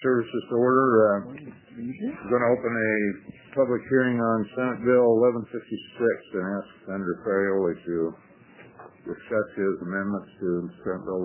Services to order. We're going to open a public hearing on Senate Bill 1156 and ask Senator Ferrioli to discuss his amendments to Senate Bill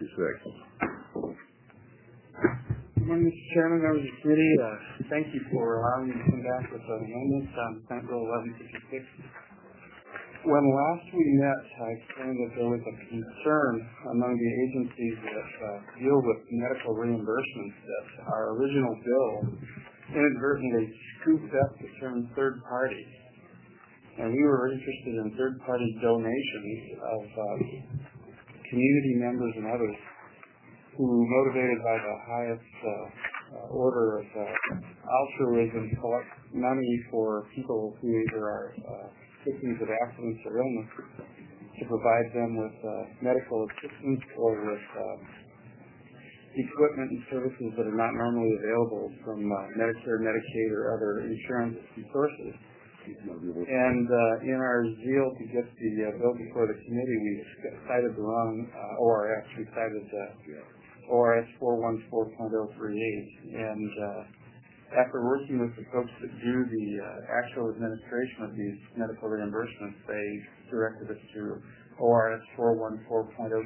1156. Good morning, Mr. Chairman, members of the committee. Thank you for allowing me to come back with an amendment on Senate Bill 1156. When last we met, I explained that there was a concern among the agencies that deal with medical reimbursements that our original bill inadvertently scooped up the term third party. And we were interested in third party donations of community members and others who, motivated by the highest order of altruism, collect money for people who either are victims of accidents or illness, to provide them with medical assistance or with equipment and services that are not normally available from Medicare, Medicaid, or other insurance sources. And in our zeal to get the bill before the committee, we cited the wrong ORS. We cited ORS 414.038. And after working with the folks that do the actual administration of these medical reimbursements, they directed us to ORS 414.025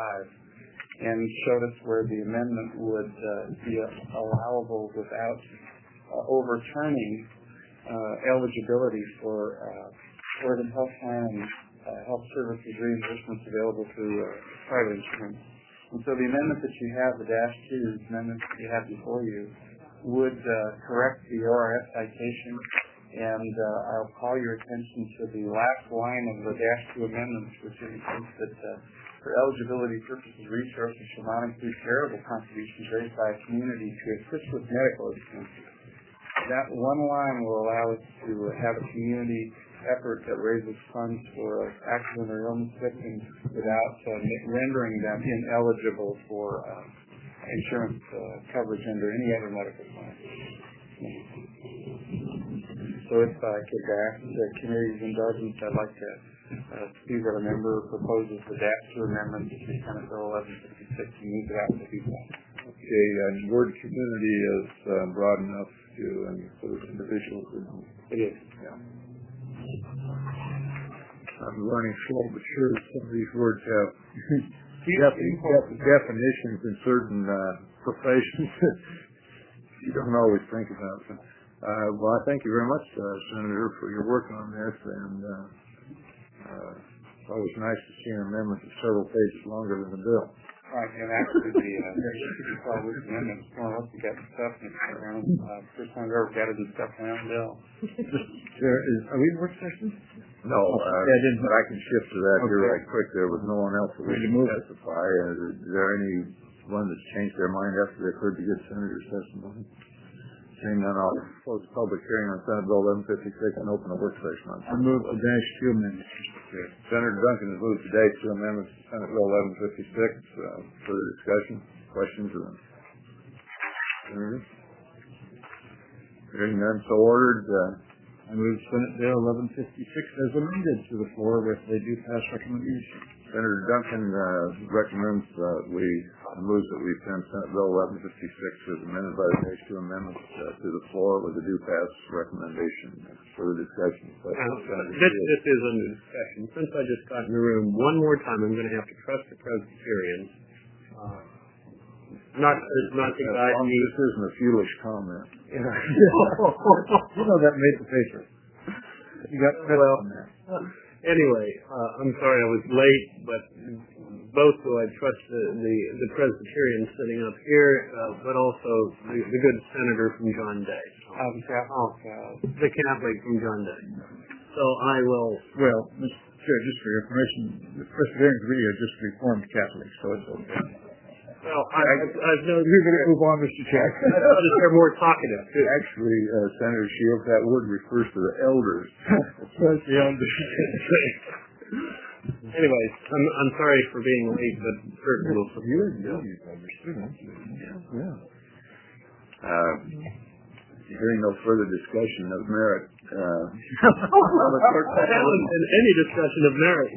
and showed us where the amendment would be allowable without overturning eligibility for the health plan and health services reimbursements available through private insurance. And so the amendment that you have, the -2 amendment that you have before you, would correct the ORS citation, and I'll call your attention to the last line of the -2 amendments, which indicates that for eligibility purposes, resources shall not include charitable contributions raised by a community to assist with medical expenses. That one line will allow us to have a community effort that raises funds for accident or illness victims without rendering them ineligible for insurance coverage under any other medical plan. So if I could ask the committee's indulgence, I'd like to see what a member proposes the -2 amendment to Senate Bill 1156 and move it out to be done. Okay, the word community is broad enough to include individuals. It is. Yeah. I'm learning slow but sure some of these words have definitions in certain professions you don't always think about them. Well, I thank you very much, Senator, for your work on this, and it's always nice to see an amendment that's several pages longer than the bill. Right, and actually the amendment is more or less to get the stuff around first time I've ever got it and stuff around the bill. Are we in work session? No, but I can shift to that here right quick. There was no one else that we can testify. Is there anyone that's changed their mind after they've heard the good senator's testimony? Seeing none, I'll close the public hearing on Senate Bill 1156 and open a work session on it. I move the -2 amendment. Senator Duncan has moved today to amendments to Senate Bill 1156. Further discussion? Questions? Senator? Hearing none, so ordered. I move Senate Bill 1156 as amended to the floor with a due pass recommendation. Senator Duncan recommends moves that we send Senate Bill 1156 as amended by the -2 amendments to the floor with a due pass recommendation. Further discussion? This is under discussion. Since I just got in the room one more time, I'm going to have to trust the Presbyterians. Not to guide me. This isn't a foolish comment. You know that made the paper. You got on that. Anyway, I'm sorry I was late, but both do I trust the Presbyterians sitting up here, but also the good senator from John Day. The Catholic from John Day. So I will... Well, Mr. Chair, just for your information, the Presbyterians really are just Reformed Catholics, so it's okay. Well, I've known... You're going to move on, Mr. Chair. I noticed they're more talkative, too. Actually, Senator Shields, that word refers to the elders. That's the elders. Anyways, I'm sorry for being late, but certainly will support the bill. Hearing no further discussion of merit. Any discussion of merit.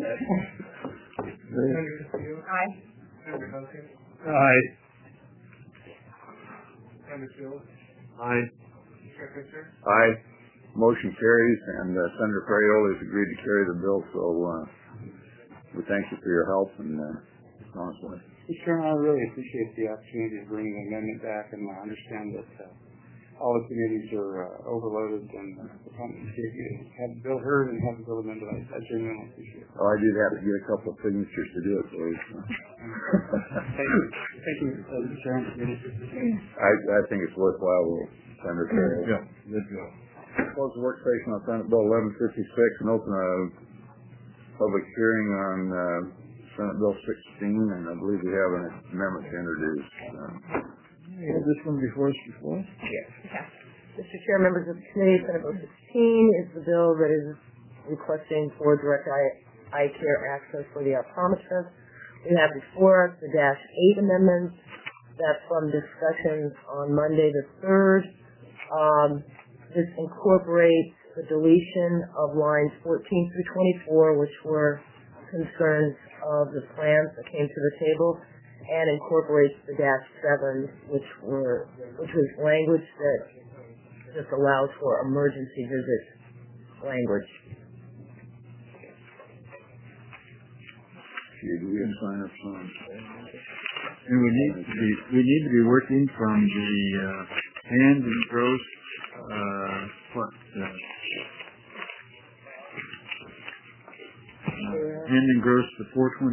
Aye. Aye. Senator Field. Aye. Chair Fisher. Aye. Motion carries, and Senator Ferrioli has agreed to carry the bill, so we thank you for your help and honestly. Mr. Chairman, I really appreciate the opportunity to bring the amendment back, and I understand that all the committees are overloaded, and the company have the bill heard and have the bill amended. I genuinely appreciate it. Oh, I did have to get a couple of signatures to do it, please. Thank you, Mr. Chairman. I think it's worthwhile, Senator Ferrioli. Yeah, good job. Close the work session on Senate Bill 1156 and open a public hearing on Senate Bill 16, and I believe we have an amendment to introduce. You had this one before us before? Yes. Mr. Chair, members of the committee, Senate Bill 16 is the bill that is requesting for direct eye care access for the optometrist. We have before us the -8 amendments that from discussions on Monday the 3rd. This incorporates the deletion of lines 14 through 24, which were concerns of the plans that came to the table, and incorporates the -7, which was language that just allows for emergency visit language. Do we have sign up signs? And we need to be working from the hand and gross hand and gross to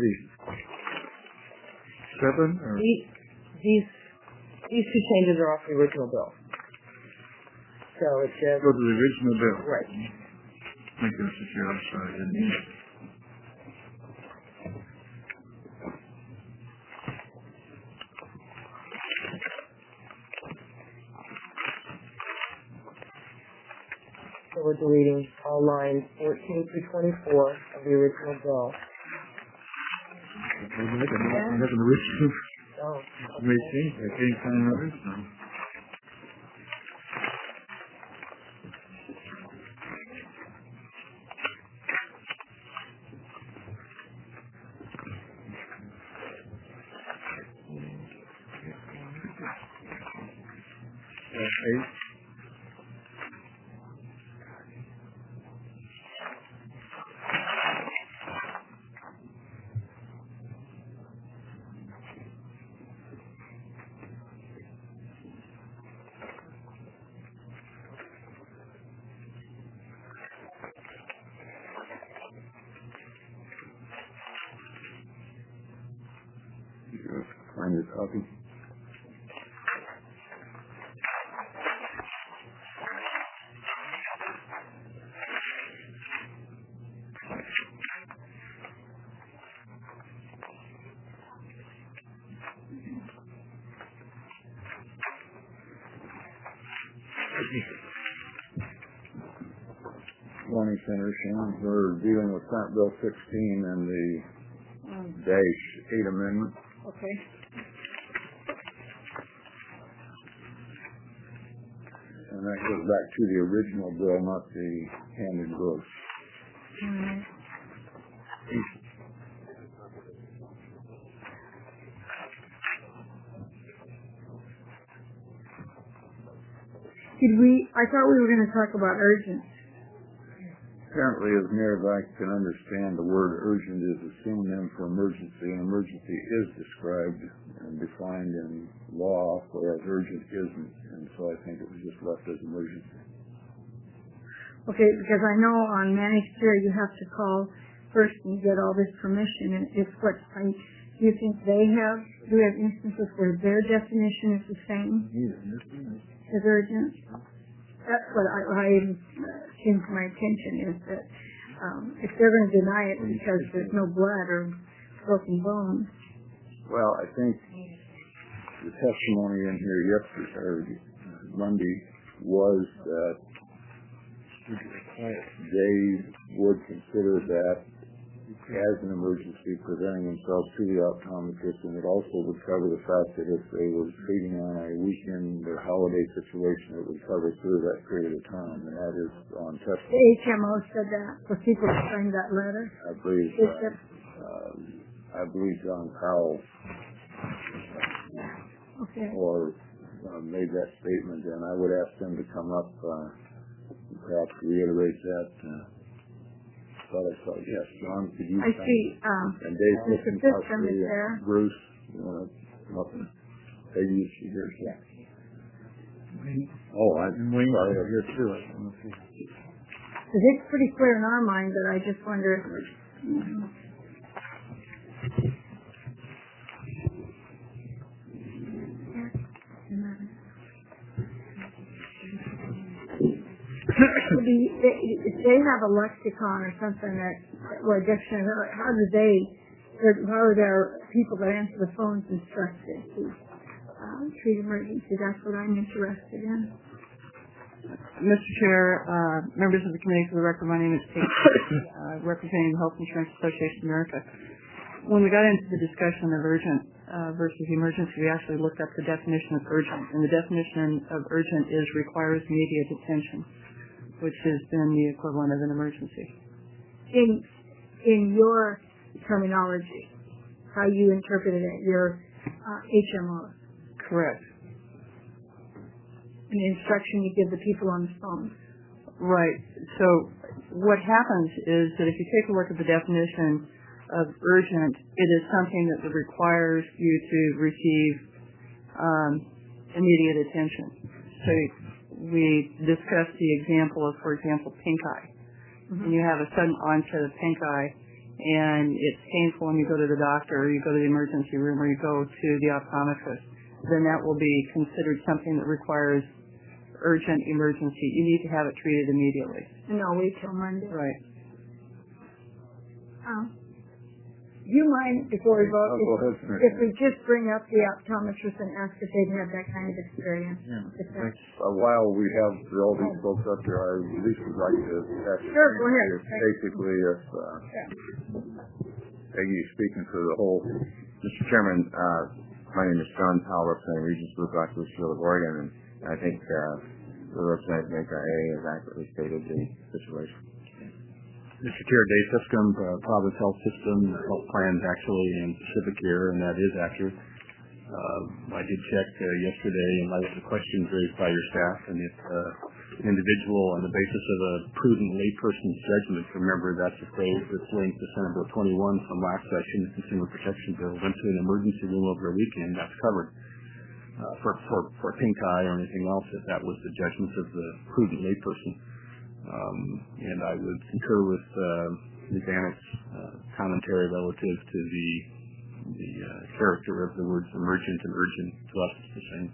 427 or These two changes are off the original bill. So it's just go to the original bill. right. Thank you, Mr. Chair. I'm sorry, I didn't. So we're deleting all lines 14 through 24 of the original bill. I have an original. Oh, May change. I can't find an original. Okay. Find your copy. Morning, Senator Shannon. We're dealing with Senate Bill 16 and the -8 amendment. okay. And that goes back to the original bill, not the hand and gross. I thought we were going to talk about urgent. Apparently, as near as I can understand, the word urgent is a synonym for emergency, and emergency is described and defined in law, whereas urgent isn't, and so I think it was just left as emergency. Okay, because I know on managed care you have to call first and get all this permission, and do you think do we have instances where their definition is the same as urgent? That's what came to my attention, is that if they're going to deny it because there's no blood or broken bones. Well, I think the testimony in here yesterday, or Monday, was that they would consider that as an emergency, presenting themselves to the optometrist, and it also would cover the fact that if they were treating on a weekend or holiday situation, it would cover through that period of time, and that is on testimony. The HMO said that, for people to sign that letter. I believe John Powell okay. or made that statement, and I would ask them to come up, perhaps reiterate that. Thought I saw, yes, John, could you? I see, and Dave, Mr. System is there. Bruce, you want to come up and Peggy, is she here? Yeah. Oh, I'm Wayne sorry. here too. It's pretty clear in our mind, but I just wonder. If they have a lexicon or something or a dictionary, how are their people that answer the phones instructed to treat emergency? That's what I'm interested in. Mr. Chair, members of the committee, for the record, my name is Kate, representing the Health Insurance Association of America. When we got into the discussion of urgent versus emergency, we actually looked up the definition of urgent, and the definition of urgent is requires immediate attention, which has been the equivalent of an emergency. In your terminology, how you interpreted it, your HMOs. Correct. And the instruction you give the people on the phone. Right. So what happens is that if you take a look at the definition of urgent, it is something that requires you to receive immediate attention. So we discussed the example of, for example, pink eye. And you have a sudden onset of pink eye, and it's painful, and you go to the doctor, or you go to the emergency room, or you go to the optometrist. Then that will be considered something that requires urgent emergency. You need to have it treated immediately. No, wait till Monday. Right. Do you mind, before we vote, if we just bring up the optometrist and ask if they've had that kind of experience? Yeah. While we have all these folks up here, I at least would like to ask. Sure, go ahead. Basically, if Peggy speaking for the whole. Mr. Chairman, my name is John Powell, representing Regents Blue Cross Blue Shield of Oregon, and I think the representative from HIA has accurately stated the situation. Mr. Chair, Dave Siscom, Providence Health System, health plans actually in Pacific here, and that is accurate. I did check yesterday in light of the questions raised by your staff, and if an individual on the basis of a prudent layperson's judgment, remember that's a phrase that's linked to Senate Bill 21 from last session, the Consumer Protection Bill, went to an emergency room over a weekend, that's covered. For pink eye or anything else, if that was the judgment of the prudent layperson. And I would concur with Ms. Annett's commentary relative to the character of the words emergent and urgent. To us, it's the same.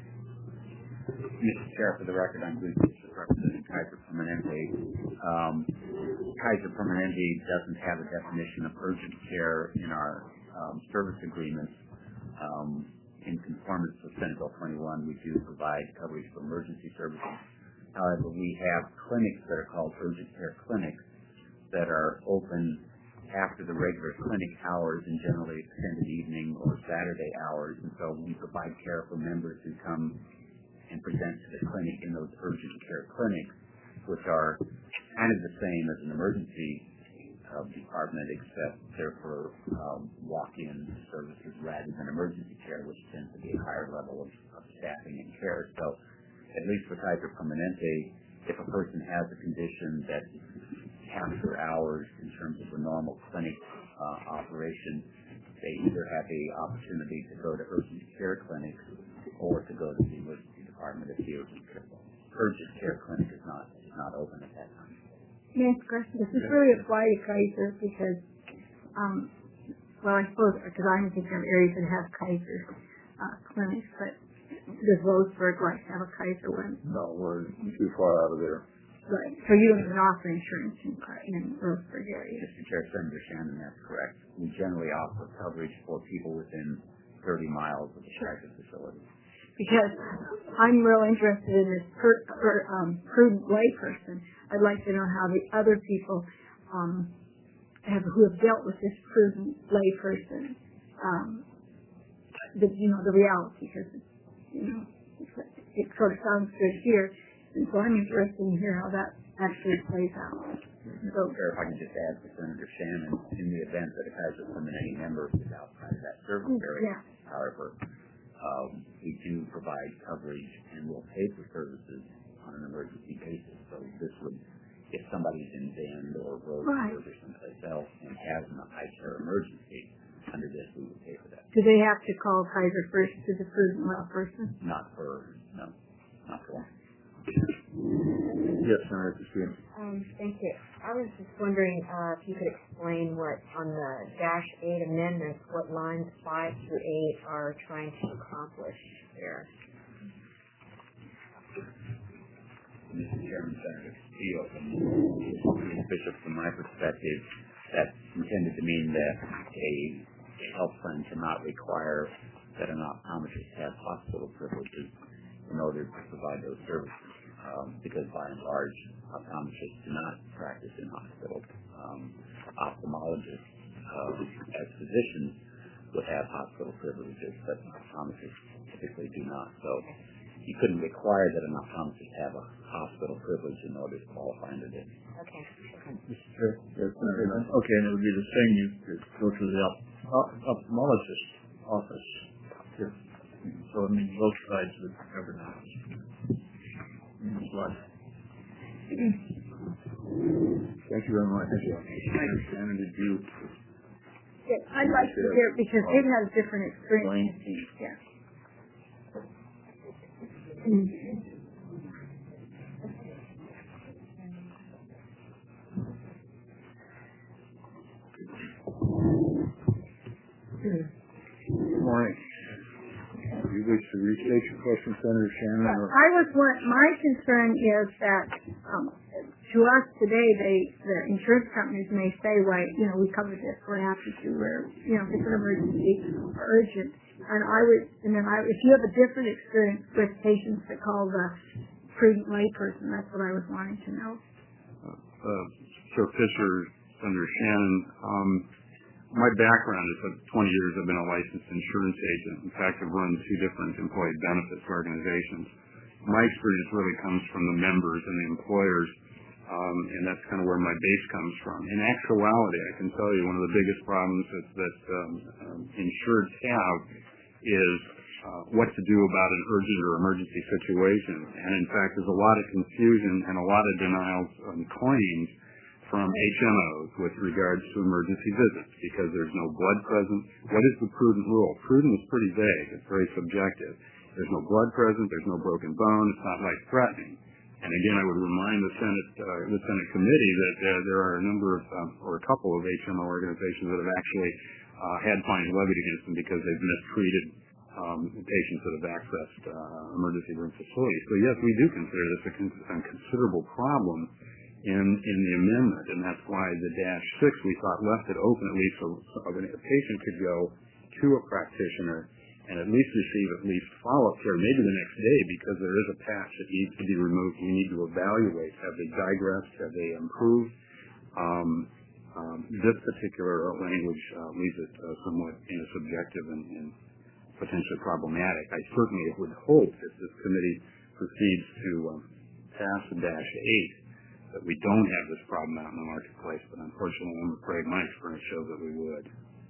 Mr. Chair, for the record, I'm Bruce Bishop, representing Kaiser Permanente. Kaiser Permanente doesn't have a definition of urgent care in our service agreements. In conformance with Senate Bill 21, we do provide coverage for emergency services. However, we have clinics that are called urgent care clinics that are open after the regular clinic hours and generally extended evening or Saturday hours. And so we provide care for members who come and present to the clinic in those urgent care clinics, which are kind of the same as an emergency department, except they're for walk-in services rather than emergency care, which tends to be a higher level of staffing and care. So at least for Kaiser Permanente, if a person has a condition that half their hours in terms of a normal clinic operation, they either have the opportunity to go to urgent care clinics or to go to the emergency department if the urgent care clinic is not open at that time. Next question. Does this really apply to Kaiser? Because, I suppose, because I don't think there are areas that have Kaiser clinics, but does Roseburg have a Kaiser one? No, we're too far out of there. Right. So you don't even offer insurance in Roseburg area? Mr. Chair, Senator Shannon, that's correct. We generally offer coverage for people within 30 miles of the Kaiser facility. Because I'm real interested in this prudent layperson. I'd like to know how the other people who have dealt with this prudent layperson, the reality, because it sort of sounds good here, and so I'm interested in hear how that actually plays out. So, if I can just add to Senator Shannon, in the event that a Kaiser Permanente member is outside of that service area, however, we do provide coverage and will pay for services on an emergency basis. So this would, if somebody's in Bend or Roseburg or someplace else and has an eye care emergency, under this we would pay for that. Do they have to call Kaiser first to the prudent well person? Not for one. Yes, Senator Christine. Thank you. I was just wondering if you could explain what, on the -8 amendments, what lines 5 through 8 are trying to accomplish there. Mr. Chairman, Senator Steele, Bishop, from my perspective, that's intended to mean that a health plan cannot require that an optometrist have hospital privileges in order to provide those services, because by and large, optometrists do not practice in hospitals. Ophthalmologists, as physicians, would have hospital privileges, but optometrists typically do not. So you couldn't require that an optometrist have a hospital privilege in order to qualify under this. Okay. Mr. Chair? Yes, okay, and it would be the same. You could go to the ophthalmologist's office. Yes. So, I mean, both sides would cover that. Thank you very much. Shannon, did you? Yeah, I'd like to hear it because they've had a different experience. Yeah. Good morning. Do you wish to restate your question, Senator Shannon? My concern is that to us today, the insurance companies may say, "Well, we covered this. We're happy to. If it's an emergency or urgent." If you have a different experience with patients that call the prudent layperson, that's what I was wanting to know. Sir Fisher, Senator Shannon, my background is that 20 years I've been a licensed insurance agent. In fact, I've run 2 different employee benefits organizations. My experience really comes from the members and the employers, and that's kind of where my base comes from. In actuality, I can tell you one of the biggest problems that insureds have is what to do about an urgent or emergency situation. And in fact, there's a lot of confusion and a lot of denials on claims from HMOs with regards to emergency visits because there's no blood present. What is the prudent rule? Prudent is pretty vague. It's very subjective. There's no blood present. There's no broken bone. It's not life-threatening. And again, I would remind the Senate committee that there are a number of, or a couple of HMO organizations that have actually had fines levied against them because they've mistreated patients that have accessed emergency room facilities. So yes, we do consider this a considerable problem in the amendment, and that's why the -6 we thought left it open at least so a patient could go to a practitioner and at least receive at least follow-up care, maybe the next day, because there is a patch that needs to be removed. We need to evaluate, have they digressed, have they improved. This particular language leaves it somewhat subjective and potentially problematic. I certainly would hope that this committee proceeds to pass the -8, that we don't have this problem out in the marketplace, but unfortunately I'm afraid my experience shows that we would.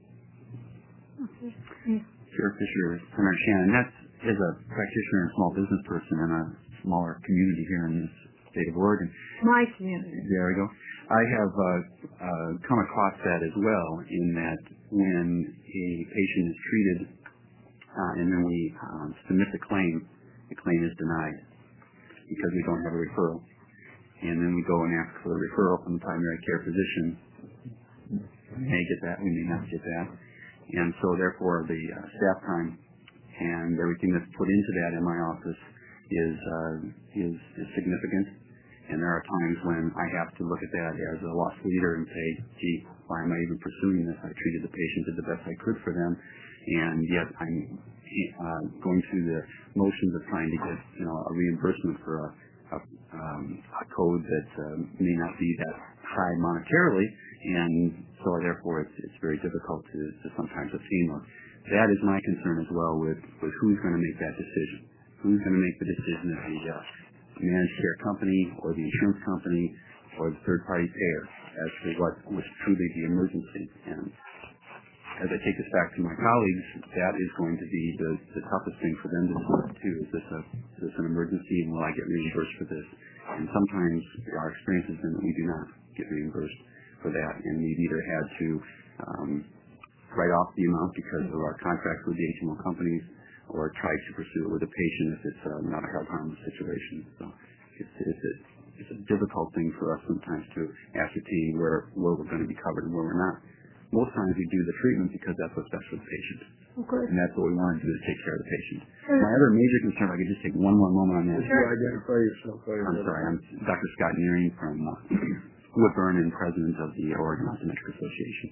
Chair Fisher, Senator Shannon, that is a practitioner and small business person in a smaller community here in the state of Oregon. My community. There we go. I have come across that as well, in that when a patient is treated and then we submit the claim is denied because we don't have a referral. And then we go and ask for a referral from the primary care physician. We may get that, we may not get that. And so therefore the staff time and everything that's put into that in my office is significant. And there are times when I have to look at that as a loss leader and say, gee, why am I even pursuing this? I treated the patient, did the best I could for them, and yet I'm going through the motions of trying to get a reimbursement for a code that may not be that high monetarily, and so therefore it's very difficult to sometimes obtain one. That is my concern as well with who's going to make that decision. Who's going to make the decision of the managed care company or the insurance company or the third-party payer as to what was truly the emergency. And as I take this back to my colleagues, that is going to be the toughest thing for them to decide too. Is this an emergency, and will I get reimbursed for this? And sometimes our experience has been that we do not get reimbursed for that, and we've either had to write off the amount because of our contract with the HMO companies, or try to pursue it with a patient if it's not a health harmless situation. So it's a difficult thing for us sometimes to ascertain where we're going to be covered and where we're not. Most times we do the treatment because that's what's best for the patient. Okay. And that's what we want to do, is take care of the patient. My other major concern, if I could just take one more moment on that. Sure. Identify yourself. I'm sorry, I'm Dr. Scott Nearing from Woodburn and president of the Oregon Optometric Association.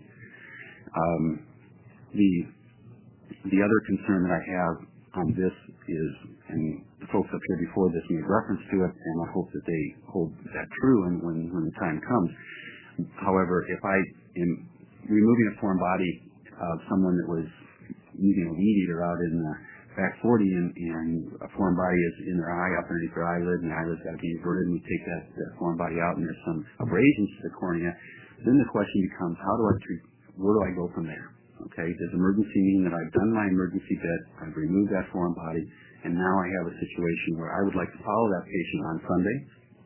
The other concern that I have on this is, and the folks up here before this made reference to it, and I hope that they hold that true and when the time comes. However, if I am removing a foreign body of someone that was using a weed eater out in the back 40 and a foreign body is in their eye, up underneath their eyelid, and the eyelid's got to be inverted, and we take that foreign body out and there's some abrasions to the cornea, then the question becomes, where do I go from there? Okay, does emergency mean that I've done my emergency bit, I've removed that foreign body, and now I have a situation where I would like to follow that patient on Sunday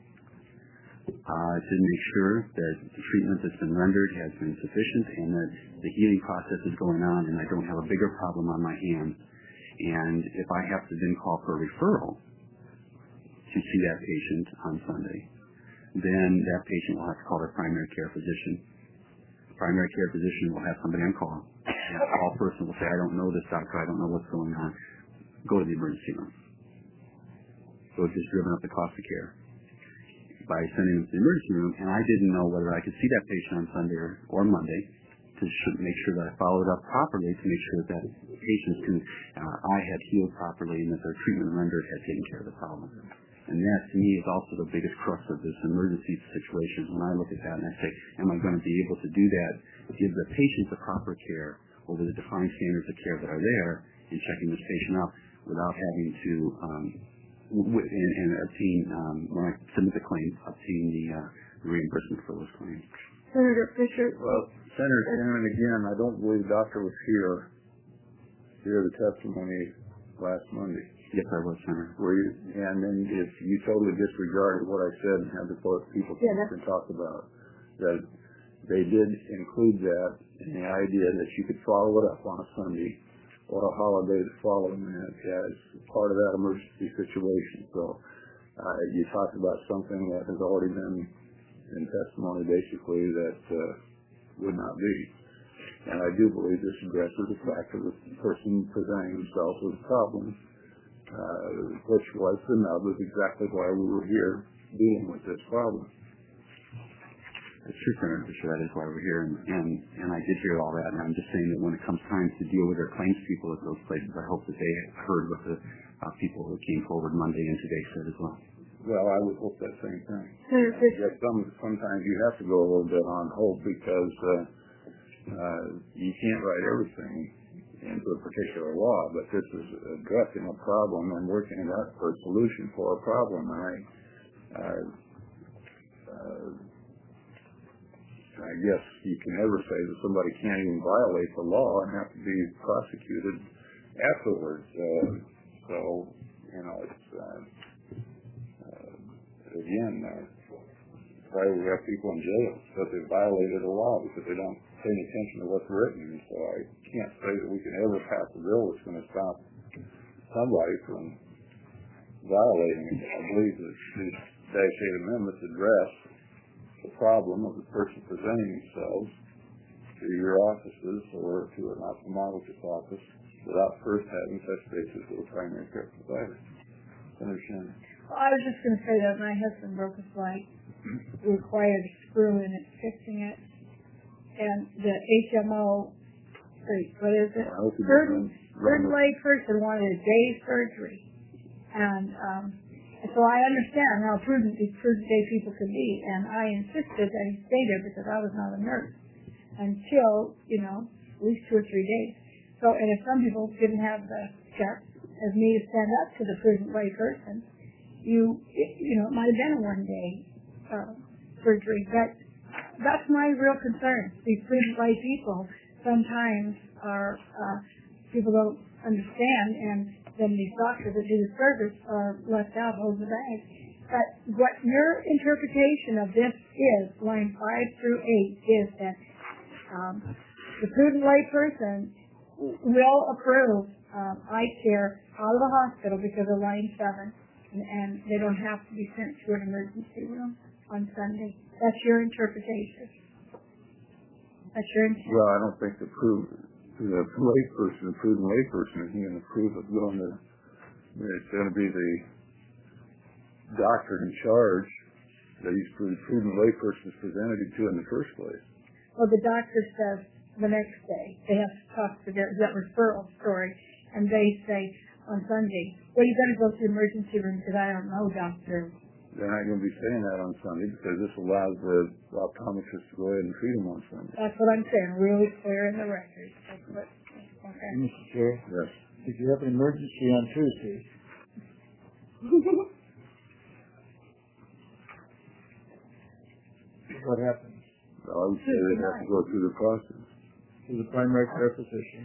to make sure that the treatment that's been rendered has been sufficient and that the healing process is going on and I don't have a bigger problem on my hands. And if I have to then call for a referral to see that patient on Sunday, then that patient will have to call their primary care physician. The primary care physician will have somebody on call. And the call person will say, I don't know this doctor, I don't know what's going on. Go to the emergency room. So it's just driven up the cost of care by sending them to the emergency room, and I didn't know whether I could see that patient on Sunday or Monday to make sure that I followed up properly, to make sure that patient's eye had healed properly and that their treatment rendered had taken care of the problem. And that, to me, is also the biggest crux of this emergency situation. When I look at that and I say, am I going to be able to do that, give the patient the proper care over the defined standards of care that are there in checking this patient out without having to and obtain, when I submit the claim, obtain the reimbursement for those claims. Senator Fisher. Well, Senator Shannon, again, I don't believe the doctor was here to hear the testimony last Monday. Yes, I was, Senator. And then if you totally disregarded what I said and had the people can talk about, that they did include that in the idea that you could follow it up on a Sunday or a holiday that followed that as part of that emergency situation. So you talked about something that has already been in testimony basically that would not be. And I do believe this addresses the fact of the person presenting himself with a problem, which was the nub of exactly why we were here dealing with this problem. It's true, Senator Fisher, that is why we're here, and I did hear all that, and I'm just saying that when it comes time to deal with their claims people at those places, I hope that they heard what the people who came forward Monday and today said as well. Well, I would hope that same thing. Senator Fisher. Sometimes you have to go a little bit on hope because you can't write everything into a particular law, but this is addressing a problem and working out for a solution for a problem. I guess you can never say that somebody can't even violate the law and have to be prosecuted afterwards. It's again, why we have people in jail because they violated the law because they don't pay any attention to what's written. And so I can't say that we can ever pass a bill that's going to stop somebody from violating it. I believe that these Dash 8 amendments address the problem of the person presenting themselves to your offices or to an ophthalmologist's office without first having touch bases with a primary care provider. Senator Shannon. Well, I was just going to say that my husband broke his leg, required a screw in it, fixing it, and the HMO, what is it? Third leg person wanted a day surgery, and so I understand how prudent these present-day people can be, and I insisted that he stay there because I was not a nurse until, at least 2 or 3 days. So, and if some people didn't have the guts as me to stand up to the prudent-way person, it might have been a one-day surgery. But that's my real concern. These prudent-way people sometimes are people don't understand, and then these doctors that do the service are left out, hold the bag. But what your interpretation of this is, line 5 through 8, is that the prudent layperson will approve eye care out of the hospital because of line 7, and they don't have to be sent to an emergency room on Sunday. That's your interpretation. That's your intent. Well, I don't think the prudent layperson is going to approve of going to. It's going to be the doctor in charge that these prudent laypersons presented it to in the first place. Well, the doctor says the next day they have to talk to that referral story, and they say on Sunday, well, you got to go to the emergency room because I don't know, doctor. They're not going to be saying that on Sunday because this allows the optometrist to go ahead and treat them on Sunday. That's what I'm saying, really clear in the record. Okay. Mr. Chair? Yes. If you have an emergency on Tuesday, what happens? Well, I would say they have to go through the process. To the primary care physician.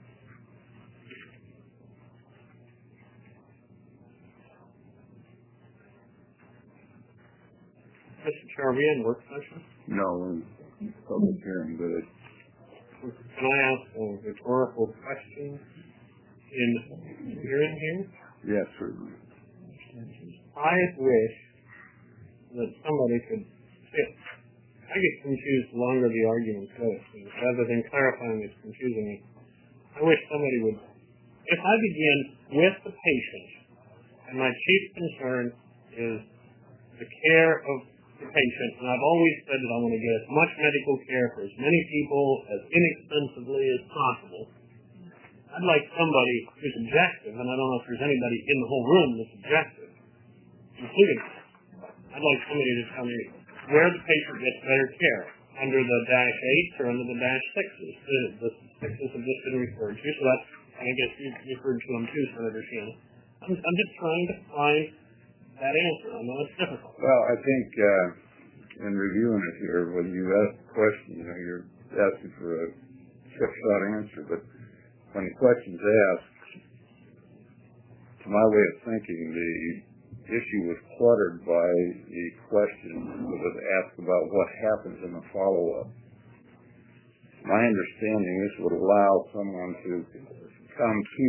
Mr. Chair, are we in work session? No, in public hearing, but can I ask a rhetorical question in hearing here? yes, certainly. I wish that somebody could sit. I get confused the longer the argument goes. Rather than clarifying, it's confusing me. I wish somebody would. If I begin with the patient, and my chief concern is the care of the patient, and I've always said that I want to get as much medical care for as many people as inexpensively as possible, I'd like somebody who's objective, and I don't know if there's anybody in the whole room that's objective, including me. I'd like somebody to tell me where the patient gets better care, under the -8s or under the -6s. The 6s have just been referred to, so that's, I guess you referred to them too, Senator Shannon. I'm just trying to find that answer. I know it's difficult. Well, I think in reviewing it here, when you ask the question, you're asking for a shot answer, but when the question's asked, to my way of thinking, the issue was cluttered by the question that was asked about what happens in the follow-up. My understanding, this would allow someone to come to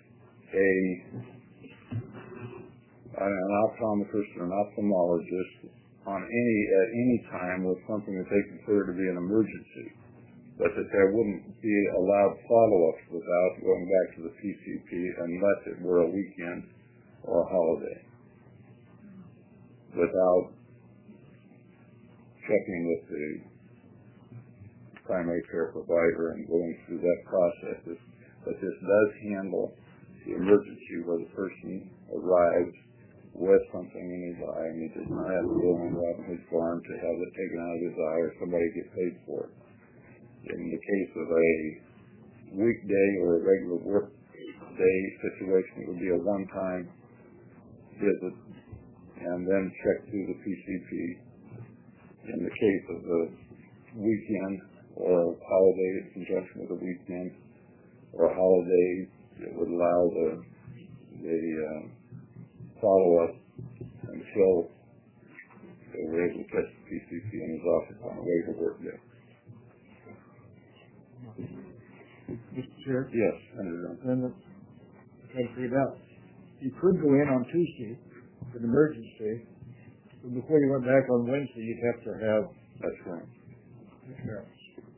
an optometrist or an ophthalmologist at any time with something that they consider to be an emergency, but that there wouldn't be allowed follow-ups without going back to the PCP unless it were a weekend or a holiday, without checking with the primary care provider and going through that process. But this does handle the emergency where the person arrives with something in his eye and he does not have to go out in his farm to have it taken out of his eye or somebody get paid for it. In the case of a weekday or a regular work day situation, it would be a one-time visit and then check through the PCP. In the case of the weekend or a holiday in conjunction with a weekend or a holiday, it would allow the follow-up until they were able to catch the PCP in his office on a regular work day. Mr. Chair? Yes, and try to figure it out. You could go in on Tuesday with an emergency, but before you went back on Wednesday, you'd have to have. That's right. Insurance.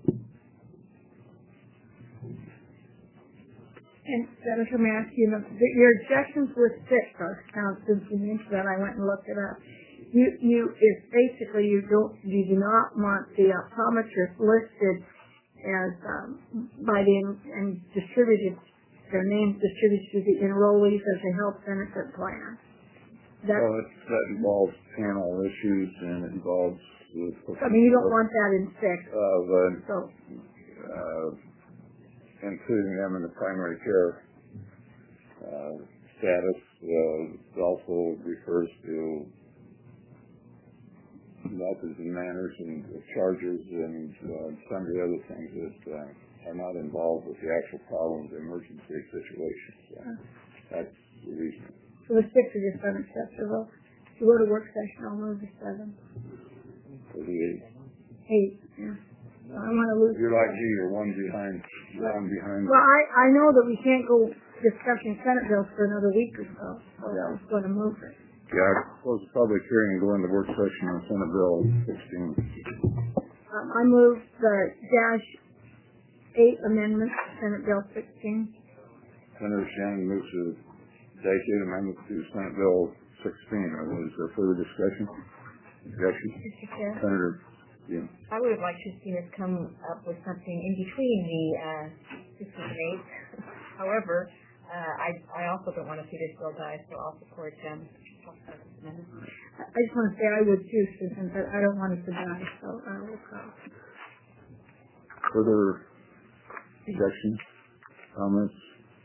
And Senator, may I ask you, your objections were 6. Since you mentioned that, I went and looked it up. It's basically you do not want the optometrist listed as and distributed, their names distributed to the enrollees as a health benefit plan. That involves panel issues and it involves. You don't want that in 6. Including them in the primary care status also refers to methods and manners and charges and sundry other things that are not involved with the actual problems, the emergency situations. That's the reason. So the 6th is just unacceptable. If you go to work session, I'll move the 7th. For the 8th. 8th, yeah. So I want to lose. You're like me, you're one behind. Well, I know that we can't go discussing Senate bills for another week or so, so I'm just going to move it. Yeah, I close the public hearing and go into work session on Senate Bill 16. I move the -8 amendment to Senate Bill 16. Senator Shannon moves to Dash 8 amendment to Senate Bill 16. Is there further discussion? Objection? Mr. Chair? Senator, yeah. I would have liked to see us come up with something in between the 6th and 8th. However, I also don't want to see this bill die, so I'll support amendment. I just want to say I would too, Susan, but I don't want it to die, so I will call. Further objections, comments?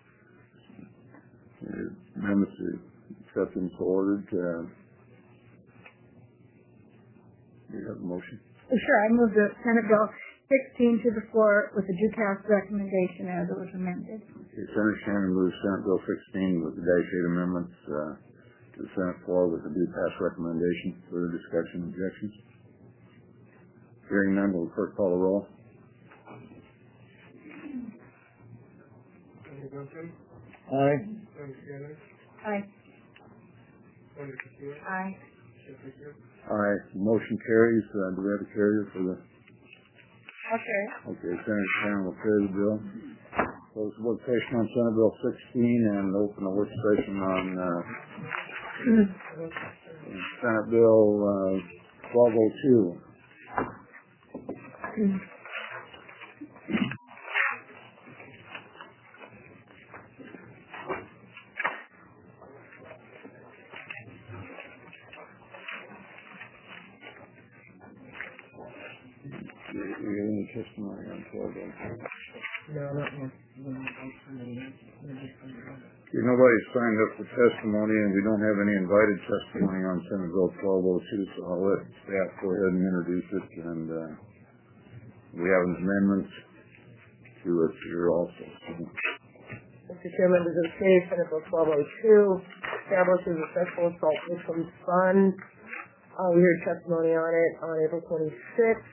Amendments to acceptance ordered. Do you have a motion? Sure, I move the Senate Bill 16 to the floor with the Dukas recommendation as it was amended. Okay, Senator Shannon moves Senate Bill 16 with the Dash 8 amendments to the Senate floor with the Dukas recommendation. Further discussion, objections? Hearing none, will the clerk call the roll? Aye. Aye. Aye. Aye. Motion carries. Do we have a carrier for the... Okay. Okay, Senator Shannon will carry the bill. Close the work session on Senate Bill 16 and open the work session on Senate Bill 1202. Do you have any testimony on 1202? No, not yet. Nobody's signed up for testimony, and we don't have any invited testimony on Senate Bill 1202, so I'll let staff go ahead and introduce it, and we have an amendment to it here also. Mr. Chair, members of the committee, Senate Bill 1202 establishes a sexual assault victims fund. We heard testimony on it on April 26th.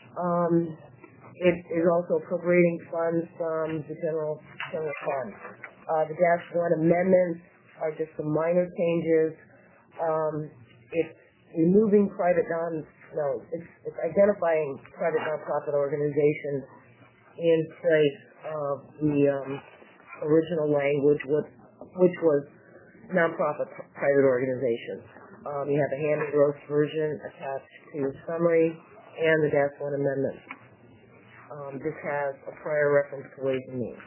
It is also appropriating funds from the general fund. The Dash 1 amendments are just some minor changes. It's removing it's identifying private nonprofit organizations in place of the original language, which was nonprofit private organizations. You have a hand-engrossed version attached to the summary and the Dash 1 amendment. This has a prior reference to Ways and Means.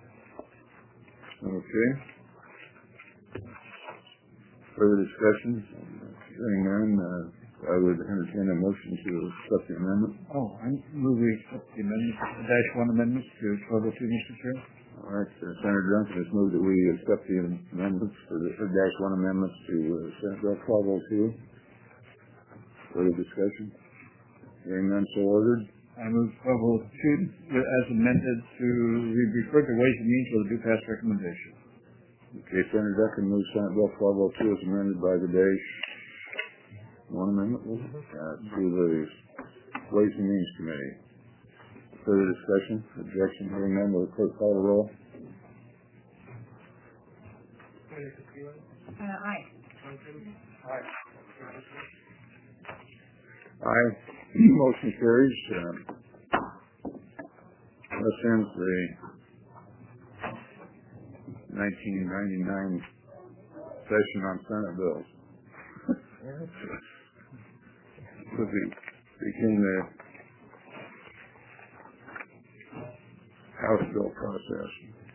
Okay. Further discussion? Hearing none, I would entertain a motion to accept the amendment. I move we accept the amendment, the Dash 1 amendments to 1202, Mr. Chair. All right, Senator Duncan has moved that we accept the amendments for the Dash 1 amendments to Senate Bill 1202. Further discussion? Hearing none, so ordered. I move 1202 as amended to refer to Ways and Means for the Dukas recommendation. Okay, Senator Duncan moves Senate Bill 1202 as amended by the Dash 1 amendment to the Ways and Means Committee. Further discussion? Objection? Hearing none, will the clerk call the roll? Aye. Aye. Motion carries. This ends the 1999 session on Senate bills. We'll begin the House bill process.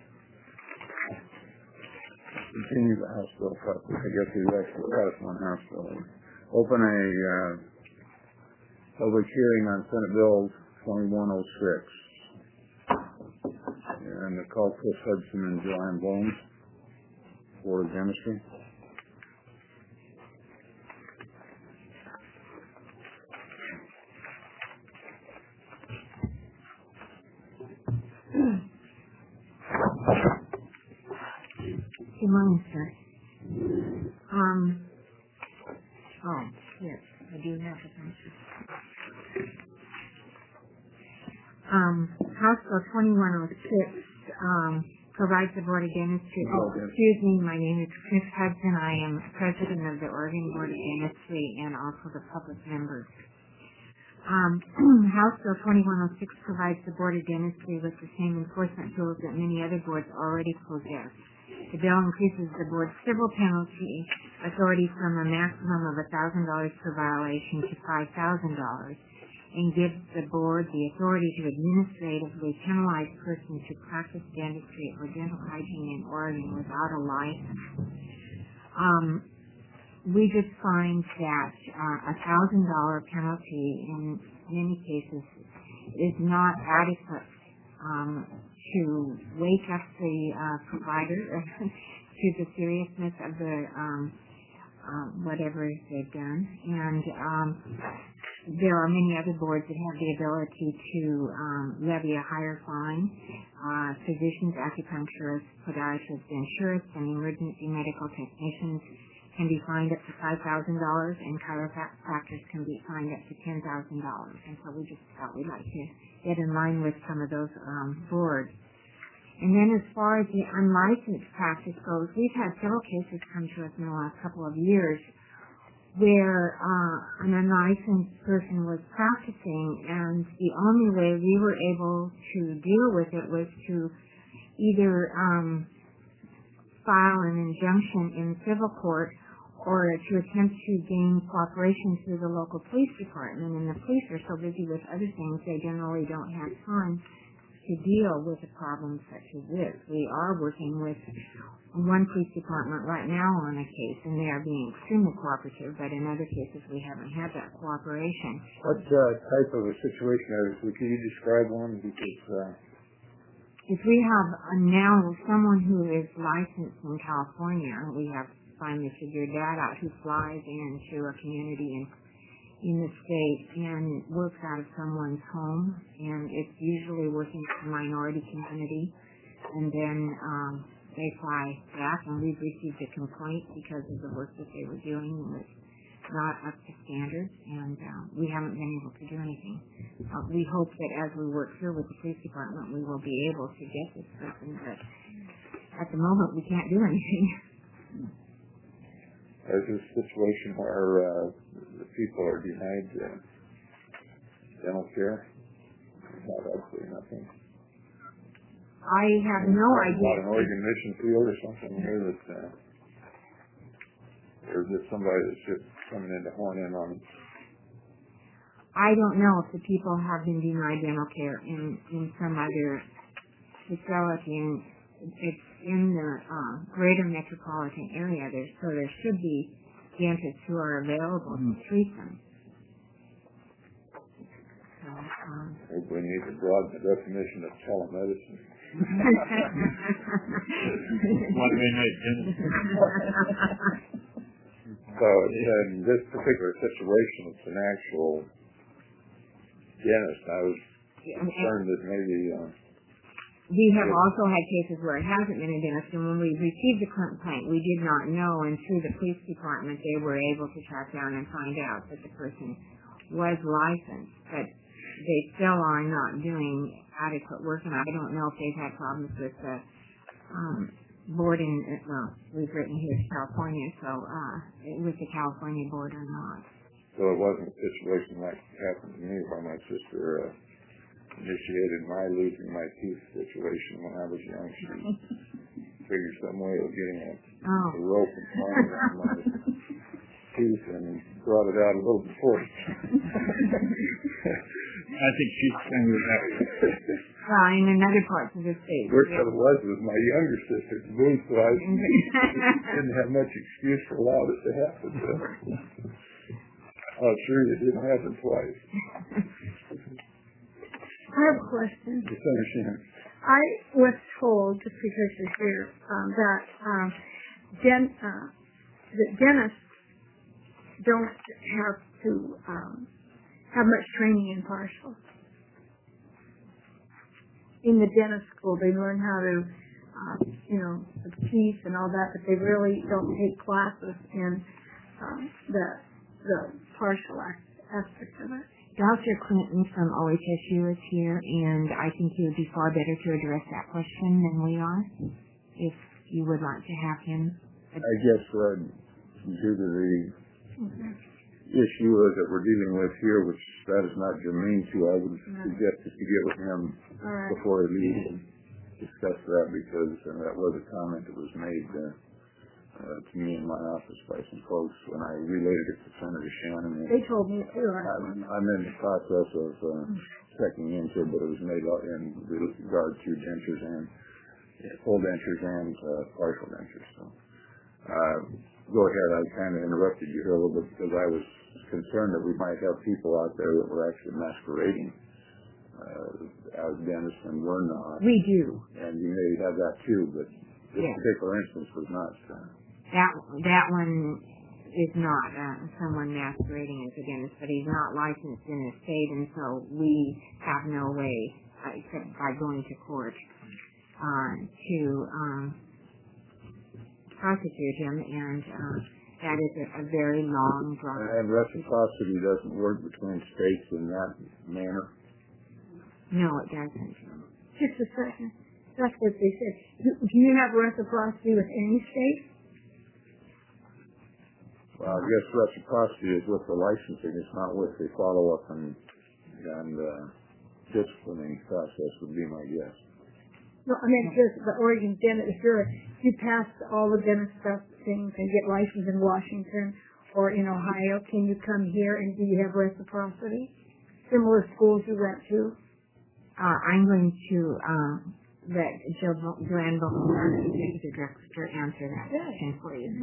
Continue the House bill process. I guess we've actually got one House bill. Open a public hearing on Senate Bill 2106. And the call Chris Hudson and Joanne Bones, Board of Dentistry. morning, sir. Oh, yes, I do have the answer. House Bill 2106 provides the Board of Dentistry. Excuse me, my name is Chris Hudson. I am president of the Oregon Board of Dentistry and also the public members. House Bill 2106 provides the Board of Dentistry with the same enforcement tools that many other boards already possess. The bill increases the board's civil penalty authority from a maximum of $1,000 per violation to $5,000 and gives the board the authority to administratively penalize persons who practice dentistry or dental hygiene in Oregon without a license. We just find that $1,000 penalty in many cases is not adequate to wake up the provider to the seriousness of the whatever they've done. And there are many other boards that have the ability to levy a higher fine. Physicians, acupuncturists, podiatrists, denturists, and emergency medical technicians can be fined up to $5,000, and chiropractors can be fined up to $10,000. And so we just thought we'd like to get in line with some of those boards. And then as far as the unlicensed practice goes, we've had several cases come to us in the last couple of years where an unlicensed person was practicing, and the only way we were able to deal with it was to either file an injunction in civil court or to attempt to gain cooperation through the local police department. And the police are so busy with other things, they generally don't have time to deal with a problem such as this. We are working with one police department right now on a case, and they are being extremely cooperative, but in other cases we haven't had that cooperation. What type of a situation is it? Can you describe one? Because if we have now someone who is licensed in California, we have finally figured that out, who flies into a community in the state and works out of someone's home, and it's usually working with the minority community, and then they fly back, and we've received a complaint because of the work that they were doing was not up to standards, and we haven't been able to do anything. We hope that as we work through with the police department, we will be able to get this person, but at the moment we can't do anything. There's a situation where the people are denied dental care. Not absolutely nothing. I have no idea. About an Oregon mission field or something here that, or is it somebody that's just coming in to horn in on it? I don't know if the people have been denied dental care in some other facility, and it's in the greater metropolitan area. So there should be dentists who are available to treat them. So, we need to broaden the definition of telemedicine. What do they make dentists? So in this particular situation, it's an actual dentist. I was concerned that maybe... we have also had cases where it hasn't been a dentist, and when we received the complaint, we did not know, and through the police department, they were able to track down and find out that the person was licensed, but they still are not doing adequate work, and I don't know if they've had problems with the board in, well, we've written here to California, so with the California board or not. So it wasn't a situation like happened to me where my sister initiated my losing my teeth situation when I was young. She figured some way of getting a rope and tying around my teeth and brought it out a little before. I think she's saying that. Well, in another parts of the state. Worse than it was my younger sister, Boone, so I didn't have much excuse for allowing it to happen. So I'm sure it didn't happen twice. I have a question. Just understand. I was told, just because you're here, that dentists don't have to have much training in partial. In the dentist school, they learn how to of teeth and all that, but they really don't take classes in the partial aspect of it. Dr. Clinton from OHSU is here, and I think he would be far better to address that question than we are, if you would like to have him. I guess due to the issue that we're dealing with here, which that is not germane to, I would suggest that you get with him before he leaves and discuss that, because that was a comment that was made to me in my office by some folks when I related it to Senator Shannon. They told me too. I'm in the process of checking into it, but it was made in regard to dentures and full dentures and partial dentures. So, go ahead. I kind of interrupted you here a little bit because I was concerned that we might have people out there that were actually masquerading as dentists and were not. We do. And you may have that too, but this particular instance was not. That one is not someone masquerading as a dentist, but he's not licensed in the state, and so we have no way, except by going to court, to prosecute him, and that is a very long draw. And reciprocity doesn't work between states in that manner? No, it doesn't. Just a second. That's what they said. Do you have reciprocity with any state? Well, I guess reciprocity is with the licensing. It's not with the follow-up and disciplining process would be my guess. No, I mean, just the Oregon dentist, if you pass all the dentist stuff things and get licensed in Washington or in Ohio, can you come here and do you have reciprocity? Similar schools you went to? I'm going to let Joanne Bowman, Executive Director, answer that question for you.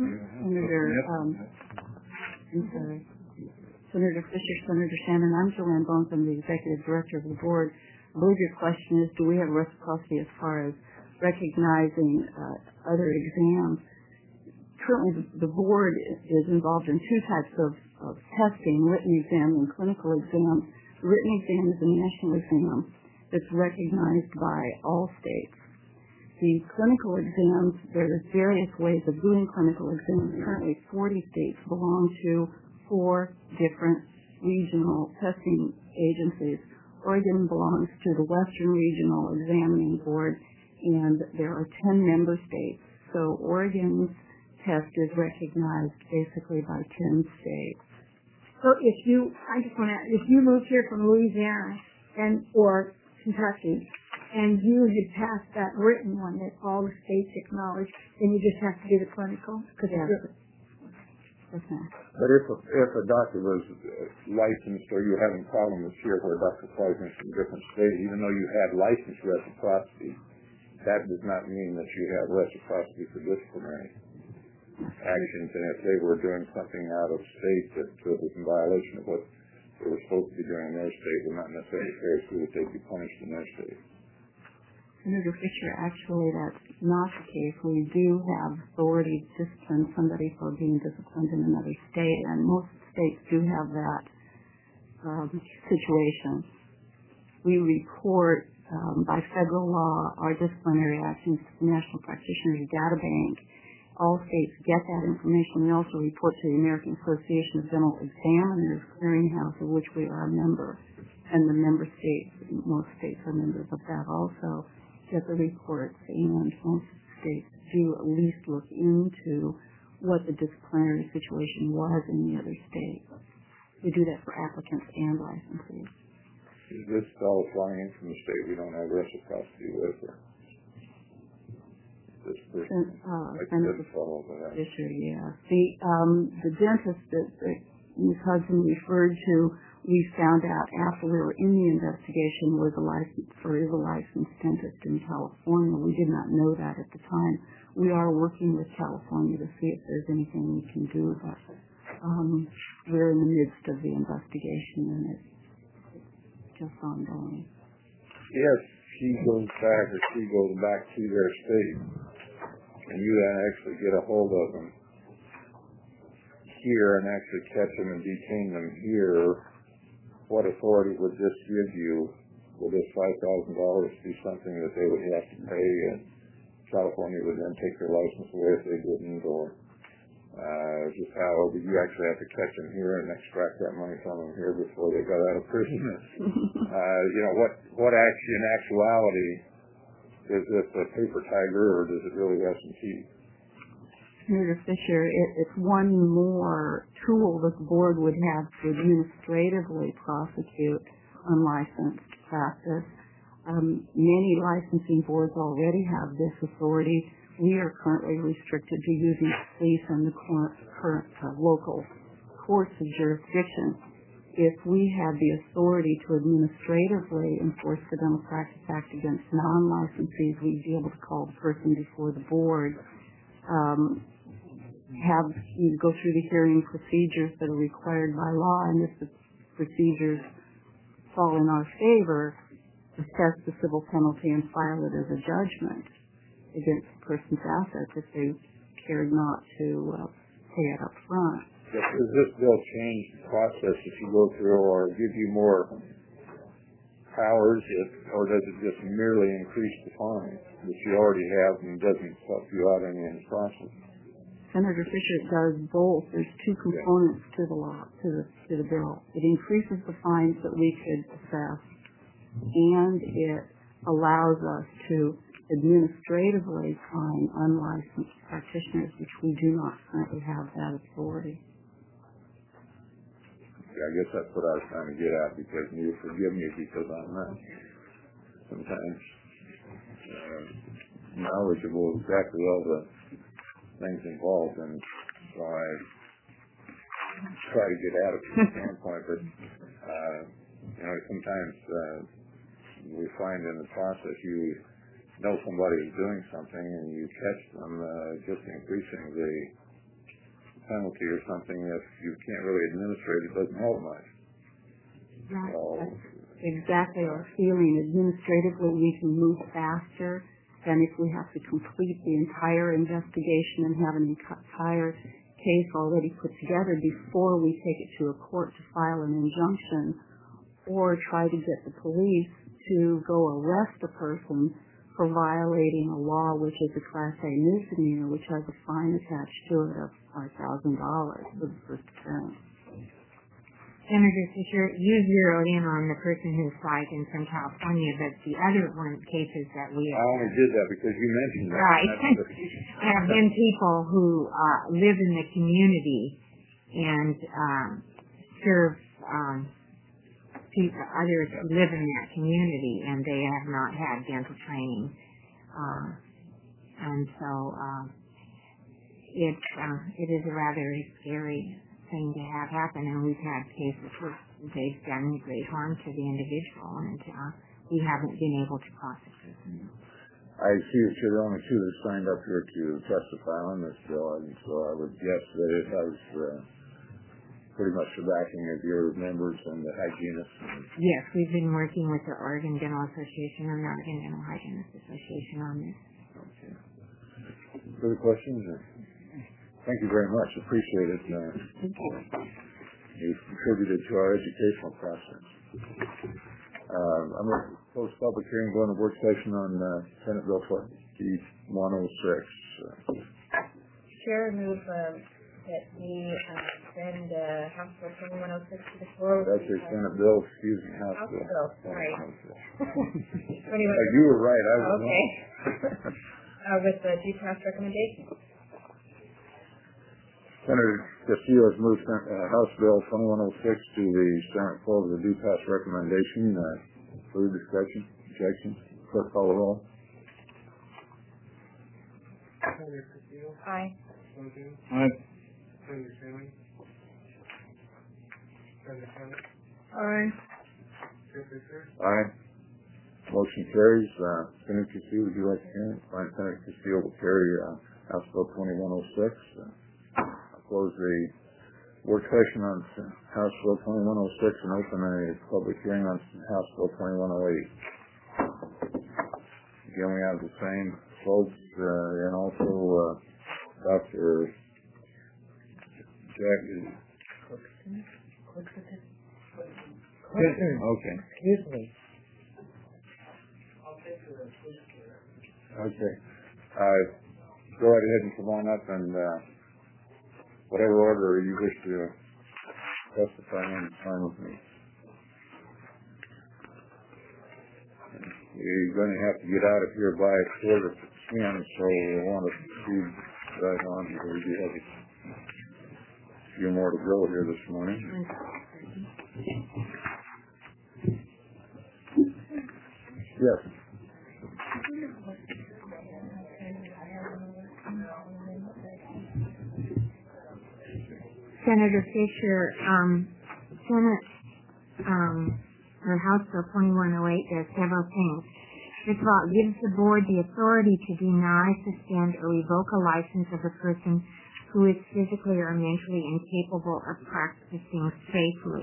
Senator Fisher, Senator Shannon, I'm Joanne Bones. I'm the Executive Director of the Board. I believe your question is, do we have reciprocity as far as recognizing other exams? Currently, the Board is involved in two types of testing, written exam and clinical exam. Written exam is a national exam that's recognized by all states. The clinical exams, there's various ways of doing clinical exams. Currently, 40 states belong to 4 different regional testing agencies. Oregon belongs to the Western Regional Examining Board, and there are 10 member states. So Oregon's test is recognized basically by 10 states. So if you moved here from Louisiana or Kentucky, and you had passed that written one that all the states acknowledge, then you just have to do the clinical? But if a doctor was licensed or you're having problems here where a doctor flies in from a different state, even though you have licensed reciprocity, that does not mean that you have reciprocity for disciplinary actions. And if they were doing something out of state that was in violation of what they were supposed to be doing in their state, would not necessarily that they'd be punished in their state. Senator Fisher, actually that's not the case. We do have authority to discipline somebody for being disciplined in another state, and most states do have that situation. We report by federal law our disciplinary actions to the National Practitioners Data Bank. All states get that information. We also report to the American Association of Dental Examiners Clearinghouse, of which we are a member, and the member states, most states are members of that also, get the reports, and most states do at least look into what the disciplinary situation was in the other state. We do that for applicants and licensees. Is this all flying in from the state we don't have reciprocity with? This person, I couldn't follow that. The dentist that Ms. Hudson referred to, we found out after we were in the investigation is a licensed dentist in California. We did not know that at the time. We are working with California to see if there's anything we can do, but we're in the midst of the investigation and it's just ongoing. If he goes back or she goes back to their state and you then actually get a hold of them here and actually catch them and detain them here, what authority would this give you? Will this $5,000 be something that they would have to pay California would then take their license away if they didn't, or just how would you actually have to catch them here and extract that money from them here before they got out of prison? What actually, in actuality, is this a paper tiger, or does it really have some teeth? Senator Fisher, it's one more tool that the board would have to administratively prosecute unlicensed practice. Many licensing boards already have this authority. We are currently restricted to using police and the current local courts of jurisdiction. If we had the authority to administratively enforce the Dental Practice Act against non-licensees, we'd be able to call the person before the board, have you go through the hearing procedures that are required by law, and if the procedures fall in our favor, assess the civil penalty and file it as a judgment against the person's assets if they cared not to pay it up front. Does this bill change the process if you go through, or give you more powers, or does it just merely increase the fine that you already have and doesn't help you out any in the process? Senator Fisher, it does both. There's two components to the law, to the bill. It increases the fines that we could assess, and it allows us to administratively fine unlicensed practitioners, which we do not currently have that authority. I guess that's what I was trying to get at, because you forgive me because I'm not sometimes knowledgeable exactly all the things involved, and so I try to get at it from the standpoint, but sometimes we find in the process you know somebody is doing something and you catch them just increasing the penalty or something. If you can't really administrate it, doesn't help much. Right. That's exactly our feeling. Administratively, we can move faster than if we have to complete the entire investigation and have an entire case already put together before we take it to a court to file an injunction, or try to get the police to go arrest a person for violating a law which is a Class A misdemeanor, which has a fine attached to it of $5,000 for the first offense. Senator Fisher, you zeroed in on the person who's licensed from California, but the other cases that we have... I only did that because you mentioned that. Right. There have been people who live in the community and serve others who live in that community, and they have not had dental training. And so it is a rather scary thing to have happen, and we've had cases where they've done great harm to the individual, and we haven't been able to prosecute them. I see that you're the only two that signed up here to testify on this bill, and so I would guess that it has pretty much the backing of your members and the hygienists. Yes, we've been working with the Oregon Dental Association and the Oregon Dental Hygienists Association on this. Okay. Further questions? Thank you very much. Appreciate it. Thank you. You've contributed to our educational process. I'm going to close public hearing, go into work session on Senate Bill 106. Chair, move that we send House Bill 2106 to the floor. That's your Senate bill, excuse me, House Bill. Right. You were right, I was okay. With the due pass recommendation. Senator Castillo has moved House Bill 2106 to the Senate floor with a due pass recommendation. Further discussion? Objections? Clerk, call the roll. Senator Castillo? Aye. Aye. Senator Shanley? Senator Shanley? Aye. Chair Fisher? Aye. Motion carries. Senator Castillo, would you like to hear it? Fine. Senator Castillo will carry House Bill 2106. I'll close the work session on House Bill 2106 and open a public hearing on House Bill 2108. Again, we have the same folks and also Dr. Jack. Okay. Excuse me. Okay. Go right ahead and come on up and whatever order you wish to testify in, fine with me. You're going to have to get out of here by 10:15, so we want to proceed right on because we have a few more to go here this morning. Yes. Senator Fisher, Senate or House Bill 2108 does several things. First of all, it gives the board the authority to deny, suspend, or revoke a license of a person who is physically or mentally incapable of practicing safely.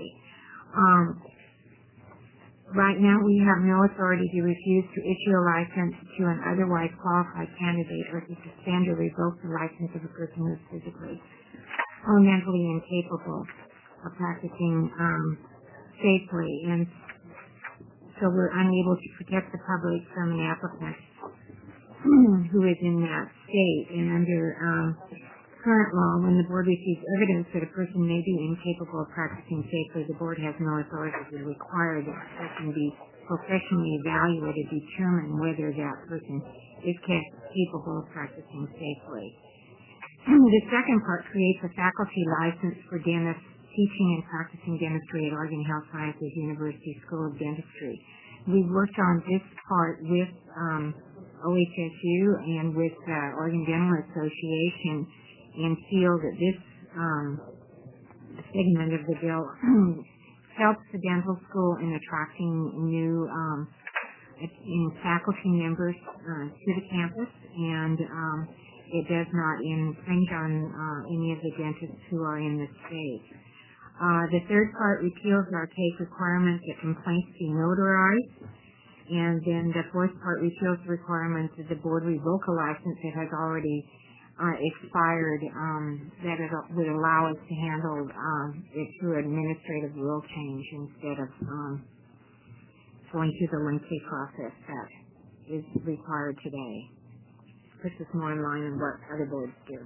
Right now, we have no authority to refuse to issue a license to an otherwise qualified candidate or to suspend or revoke the license of a person who is physically or mentally incapable of practicing safely. And so we're unable to protect the public from an applicant who is in that state. And under current law, when the board receives evidence that a person may be incapable of practicing safely, the board has no authority to require that the person be professionally evaluated to determine whether that person is capable of practicing safely. The second part creates a faculty license for dentists teaching and practicing dentistry at Oregon Health Sciences University School of Dentistry. We've worked on this part with OHSU and with Oregon Dental Association and feel that this segment of the bill helps the dental school in attracting new faculty members to the campus, and it does not infringe on any of the dentists who are in the state. The third part repeals archaic requirement that complaints be notarized, and then the fourth part repeals the requirement that the board revoke a license that has already expired, that it would allow us to handle it through administrative rule change instead of going through the lengthy process that is required today. This is more in line with what other boards do.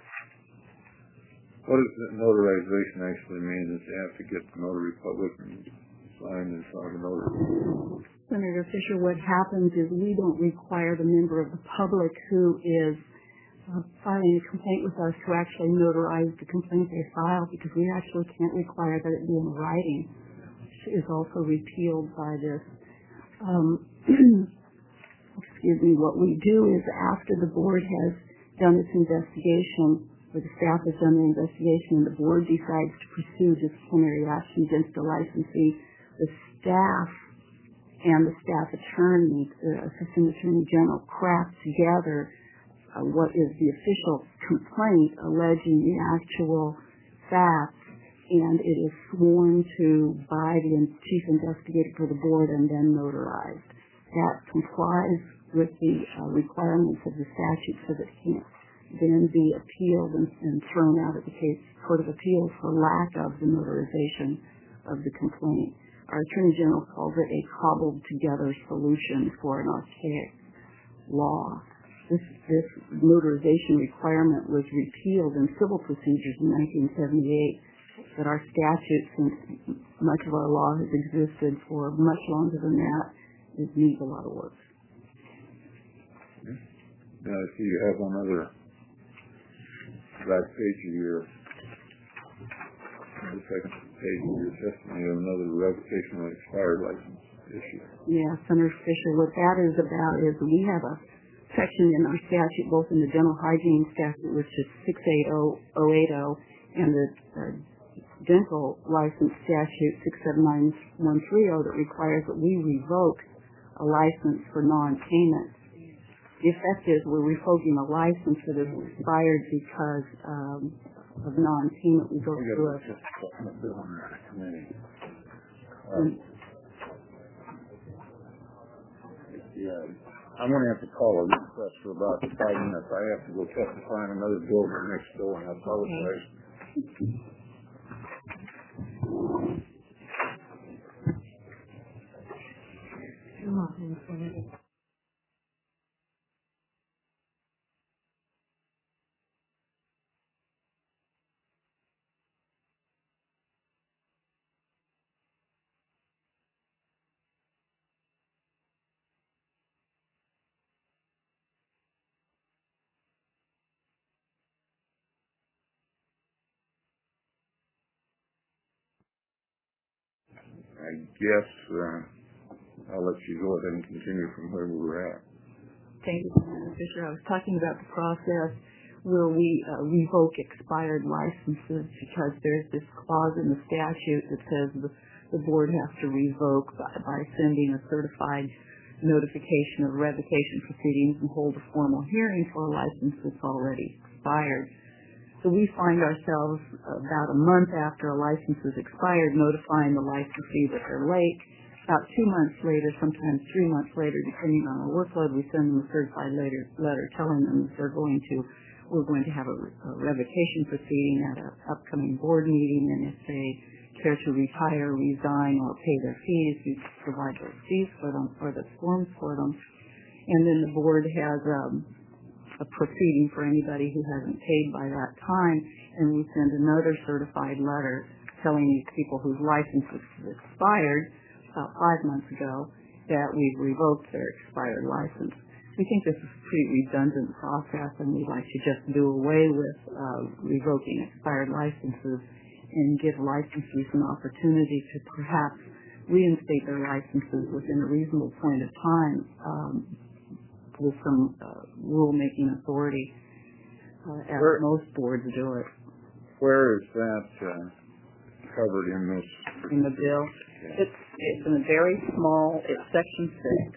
What does notarization actually mean? Is you have to get the notary public and sign and sign the notary? Senator Fisher, what happens is we don't require the member of the public who is filing a complaint with us to actually notarize the complaint they file, because we actually can't require that it be in writing, which is also repealed by this. Excuse me, what we do is after the board has done its investigation, or the staff has done the investigation, and the board decides to pursue disciplinary action against the licensee, the staff and the staff attorney, the assistant attorney general, craft together what is the official complaint alleging the actual facts, and it is sworn to by the chief investigator for the board and then notarized. That complies with the requirements of the statute, so that it can't then be appealed and thrown out of the Court of Appeals for lack of the notarization of the complaint. Our Attorney General calls it a cobbled together solution for an archaic law. This notarization requirement was repealed in civil procedures in 1978, but our statute, since much of our law has existed for much longer than that, it needs a lot of work. Now I see you have one other back page of the second page of your testimony, another revocation of expired license issue. Yeah, Senator Fisher, what that is about is we have a section in our statute, both in the dental hygiene statute, which is 68080, and the dental license statute 679130, that requires that we revoke a license for non-payment. The effect is we're revoking a license that is expired because of non-payment. We go through it. I'm going to have to call a request for about 5 minutes. I have to go testify on another bill next door, and I apologize. Come on, I guess I'll let you go ahead and continue from where we were at. Thank you, Senator Fisher. I was talking about the process where we revoke expired licenses because there's this clause in the statute that says the board has to revoke by sending a certified notification of revocation proceedings and hold a formal hearing for a license that's already expired. So we find ourselves about a month after a license is expired notifying the licensee that they're late. About 2 months later, sometimes 3 months later, depending on our workload, we send them a certified letter telling them that we're going to have a revocation proceeding at an upcoming board meeting, and if they care to retire, resign, or pay their fees, we provide those fees for them, or the forms for them. And then the board has a proceeding for anybody who hasn't paid by that time, and we send another certified letter telling these people whose license is expired about 5 months ago that we've revoked their expired license. We think this is a pretty redundant process, and we'd like to just do away with revoking expired licenses and give licensees an opportunity to perhaps reinstate their licenses within a reasonable point of time with some rule-making authority, as most boards do it. Where is that covered in this? In the bill? Yeah. It's in a very small, it's Section 6.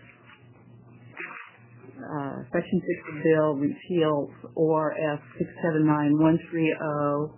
Section 6 of the bill repeals ORS 679130,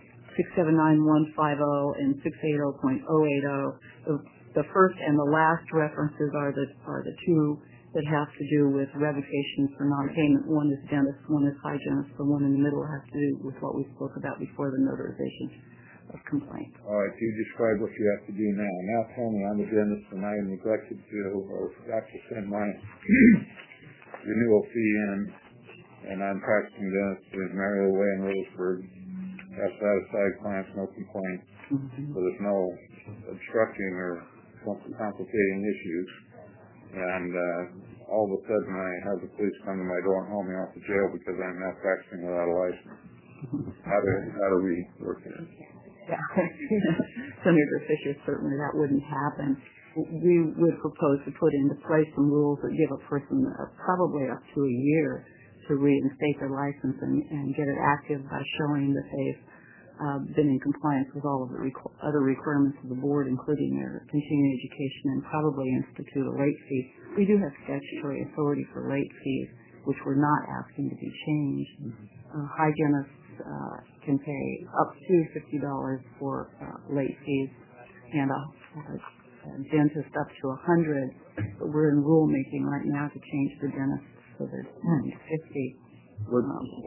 679150, and 680.080. The first and the last references are the two that have to do with revocation for non-payment. One is dentist, one is hygienist. The one in the middle has to do with what we spoke about before, the notarization of complaint. All right, you describe what you have to do now. Now tell me, I'm a dentist and I neglected to or forgot to send my renewal fee in, and I'm practicing dentist in Marietta Way in Willisburg. Have satisfied clients, no complaints. So there's no obstructing or complicating issues. And all of a sudden I have the police come to my door and haul me off to jail because I'm now practicing without a license. How do we work it? Yeah. Senator Fisher, certainly that wouldn't happen. We would propose to put into place some rules that give a person probably up to a year to reinstate their license and get it active by showing that they've been in compliance with all of the other requirements of the board, including their continuing education, and probably institute a late fee. We do have statutory authority for late fees, which we're not asking to be changed. Hygienists can pay up to $50 for late fees, and a dentist up to $100. But we're in rulemaking right now to change the dentist so they're $50. Would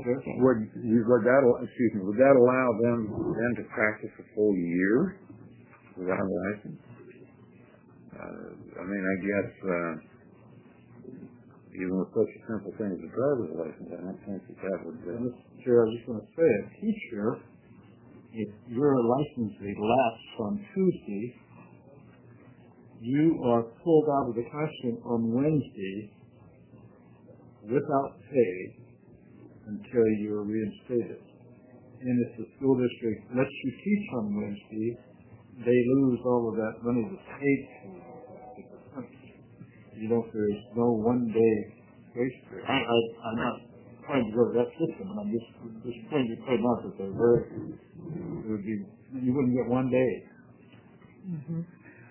that allow them then to practice a full year without a license? I mean, I guess even with such a simple thing as a driver's license, I don't think that would. Mr. Chair, I was just going to say, a teacher, if your license date lasts on Tuesday, you are pulled out of the classroom on Wednesday without pay until you're reinstated. And if the school district lets you teach on Wednesday, they lose all of that money to state. You know, there's no 1 day grace period. I'm not trying to go to that system, and I'm just trying to point out that they're you wouldn't get 1 day. Mm-hmm.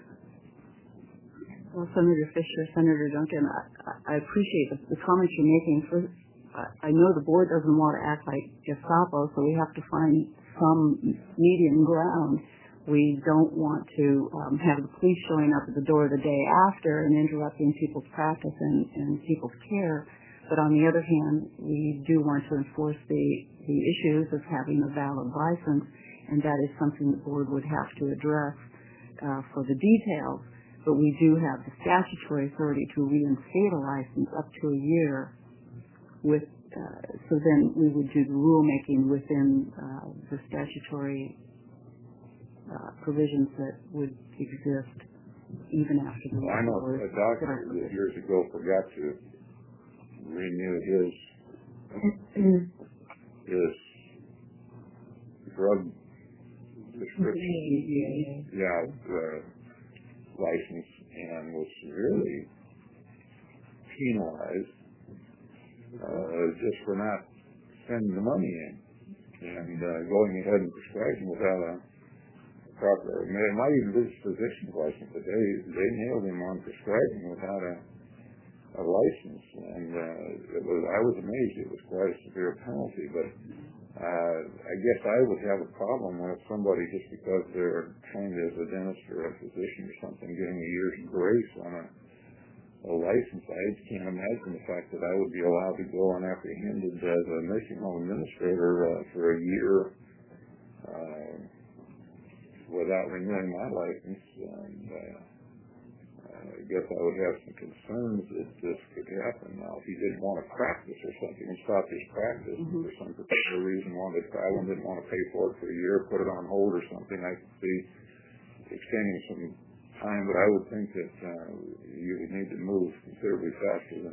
Well, Senator Fisher, Senator Duncan, I appreciate the comments you're making. I know the board doesn't want to act like Gestapo, so we have to find some medium ground. We don't want to have the police showing up at the door the day after and interrupting people's practice and people's care. But on the other hand, we do want to enforce the issues of having a valid license, and that is something the board would have to address for the details. But we do have the statutory authority to reinstate a license up to a year. So then we would do the rulemaking within the statutory provisions that would exist even after the I know a doctor years ago forgot to renew his drug prescription. Yeah, license and was severely penalized just for not sending the money in and going ahead and prescribing without a proper, it might even be his physician's license, but they nailed him on prescribing without a license, and I was amazed. It was quite a severe penalty, but I guess I would have a problem with somebody just because they're trained as a dentist or a physician or something getting a year's grace on a license. I just can't imagine the fact that I would be allowed to go unapprehended as a nursing home administrator for a year without renewing my license. And I guess I would have some concerns that this could happen. Now, if he didn't want to practice or something and stop his practice for some particular reason, wanted to travel and didn't want to pay for it for a year, put it on hold or something, I could see extending some time, but I would think that you would need to move considerably faster than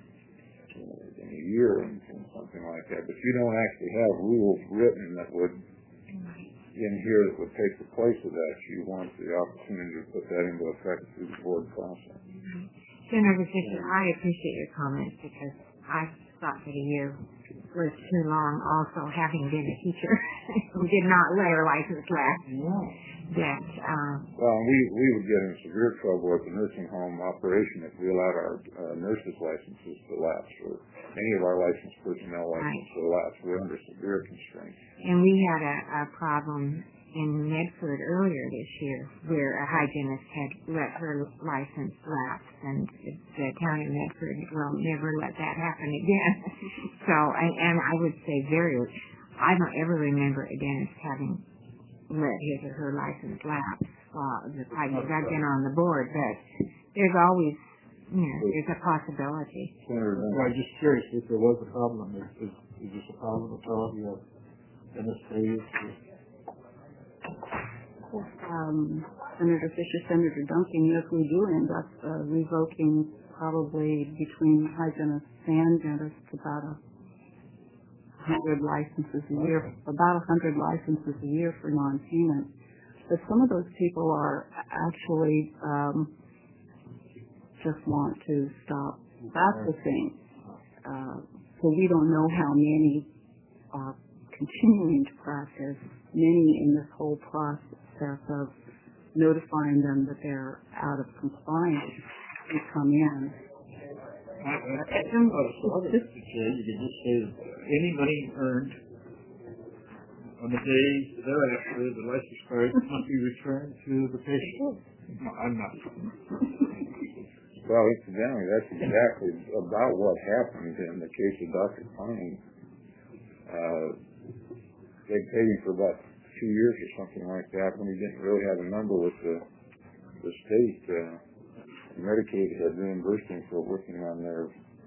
a year and something like that. But you don't actually have rules written that would in here that would take the place of that. You want the opportunity to put that into effect through the board process. Senator Fisher, I appreciate your comments because I thought that a year was too long. Also, having been a teacher who did not let her license lapse, that well, we would get in severe trouble at the nursing home operation if we allowed our nurses' licenses to lapse or any of our licensed personnel licenses to lapse. We're under severe constraints. And we had a problem in Medford earlier this year where a hygienist had let her license lapse, and the county of Medford will never let that happen again. So, and I would say I don't ever remember a dentist having let his or her license lapse I've been on the board, but there's always, there's a possibility. I'm just curious if there was a problem. Is this a problem at all? You have dentist Senator Fisher, Senator Duncan, yes, we do end up revoking probably between hygienists and dentists about 100 licenses a year, for non-payment. But some of those people are actually just want to stop practicing. So we don't know how many are continuing to practice. Many in this whole process of notifying them that they're out of compliance to come in. You could just say any money earned on the day thereafter the license card must be returned to the patient. No, I'm not. Well, incidentally, that's exactly about what happened in the case of Dr. Klein. They paid him for about 2 years or something like that when he didn't really have a number with the state. Medicaid had reimbursed him for working on their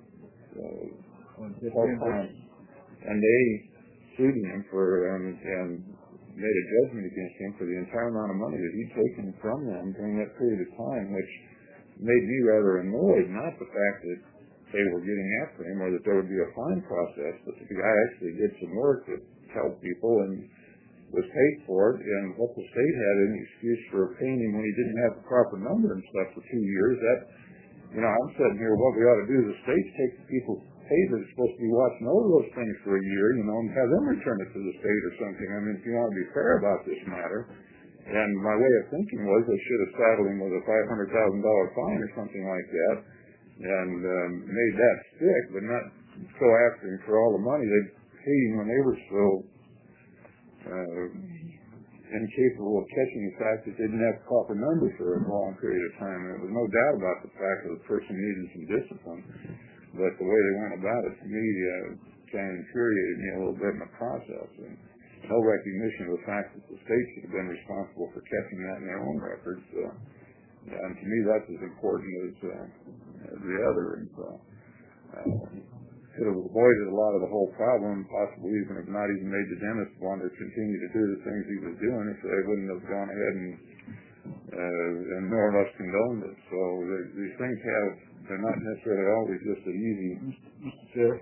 health plan, and they sued him and made a judgment against him for the entire amount of money that he'd taken from them during that period of time, which made me rather annoyed, not the fact that they were getting after him or that there would be a fine process, but the guy actually did some work that helped people and was paid for it, and what the state had an excuse for paying him when he didn't have the proper number and stuff for 2 years. That, I'm sitting here, what we ought to do is the state take the people paid that are supposed to be watching over those things for a year, and have them return it to the state or something. I mean, if you want to be fair about this matter. And my way of thinking was they should have saddled him with a $500,000 fine or something like that, and made that stick, but not go after him for all the money they paid him when they were so incapable of catching the fact that they didn't have proper numbers for a long period of time. And there was no doubt about the fact that the person needed some discipline, but the way they went about it, to me, kind of infuriated me a little bit in the process. And no recognition of the fact that the state should have been responsible for catching that in their own records. And to me, that's as important as the other. And could have avoided a lot of the whole problem, possibly even if not even made the dentist want to continue to do the things he was doing if they wouldn't have gone ahead and more or less condoned it. So these things they're not necessarily always just an easy. Mr. Chair,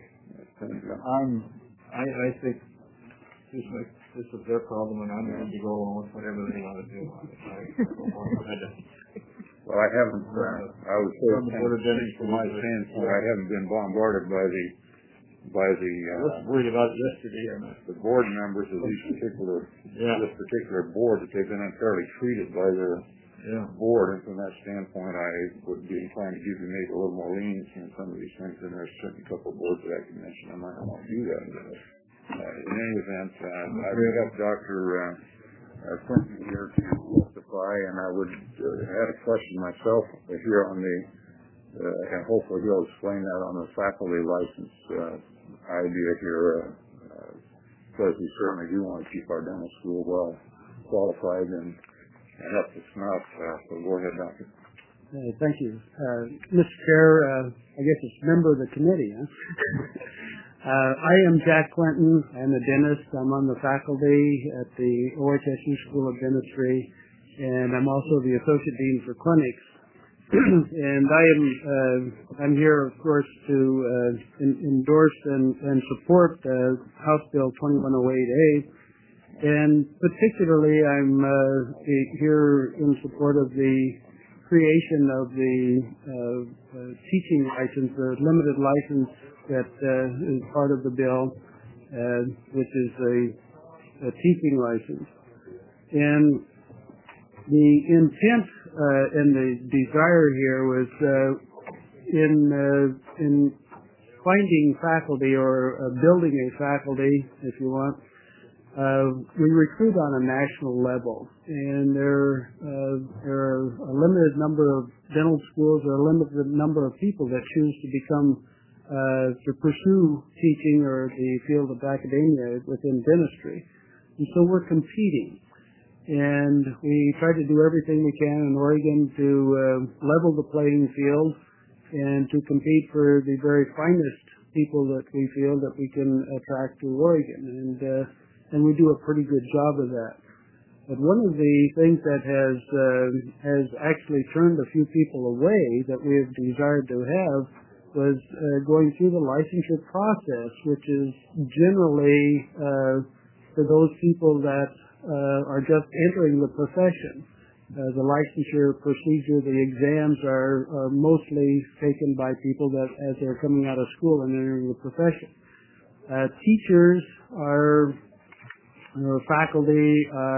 I think this is their problem, and I'm going to go along with whatever they want to do. Well, I haven't, I would say from my standpoint, I haven't been bombarded by the I was worried about it yesterday. The board members of this particular board, that they've been unfairly treated by the board, and from that standpoint, I would be inclined to give you maybe a little more leniency in some of these things, and there's certainly a couple of boards that I can mention. I might not want to do that. In any event, I would have Dr. Clinton here to testify, and I would had a question myself here on the, and hopefully he'll explain that on the faculty license idea here, because we certainly do want to keep our dental school well qualified and up to snuff. So go ahead, Doctor. Thank you. Mr. Chair, I guess it's member of the committee. Huh? I am Jack Clinton. I'm a dentist. I'm on the faculty at the OHSU School of Dentistry, and I'm also the Associate Dean for Clinics. And I'm here, of course, to endorse and support House Bill 2108A. And particularly, I'm here in support of the creation of the teaching license, the limited license that is part of the bill, which is a teaching license. And the intent and the desire here was in finding faculty or building a faculty, if you want. We recruit on a national level, and there are a limited number of dental schools, or a limited number of people that choose to become to pursue teaching or the field of academia within dentistry. And so we're competing. And we try to do everything we can in Oregon to level the playing field and to compete for the very finest people that we feel that we can attract to Oregon. And we do a pretty good job of that. But one of the things that has actually turned a few people away that we have desired to have was going through the licensure process, which is generally for those people that are just entering the profession. The licensure procedure, the exams are mostly taken by people that as they're coming out of school and entering the profession. Teachers are faculty,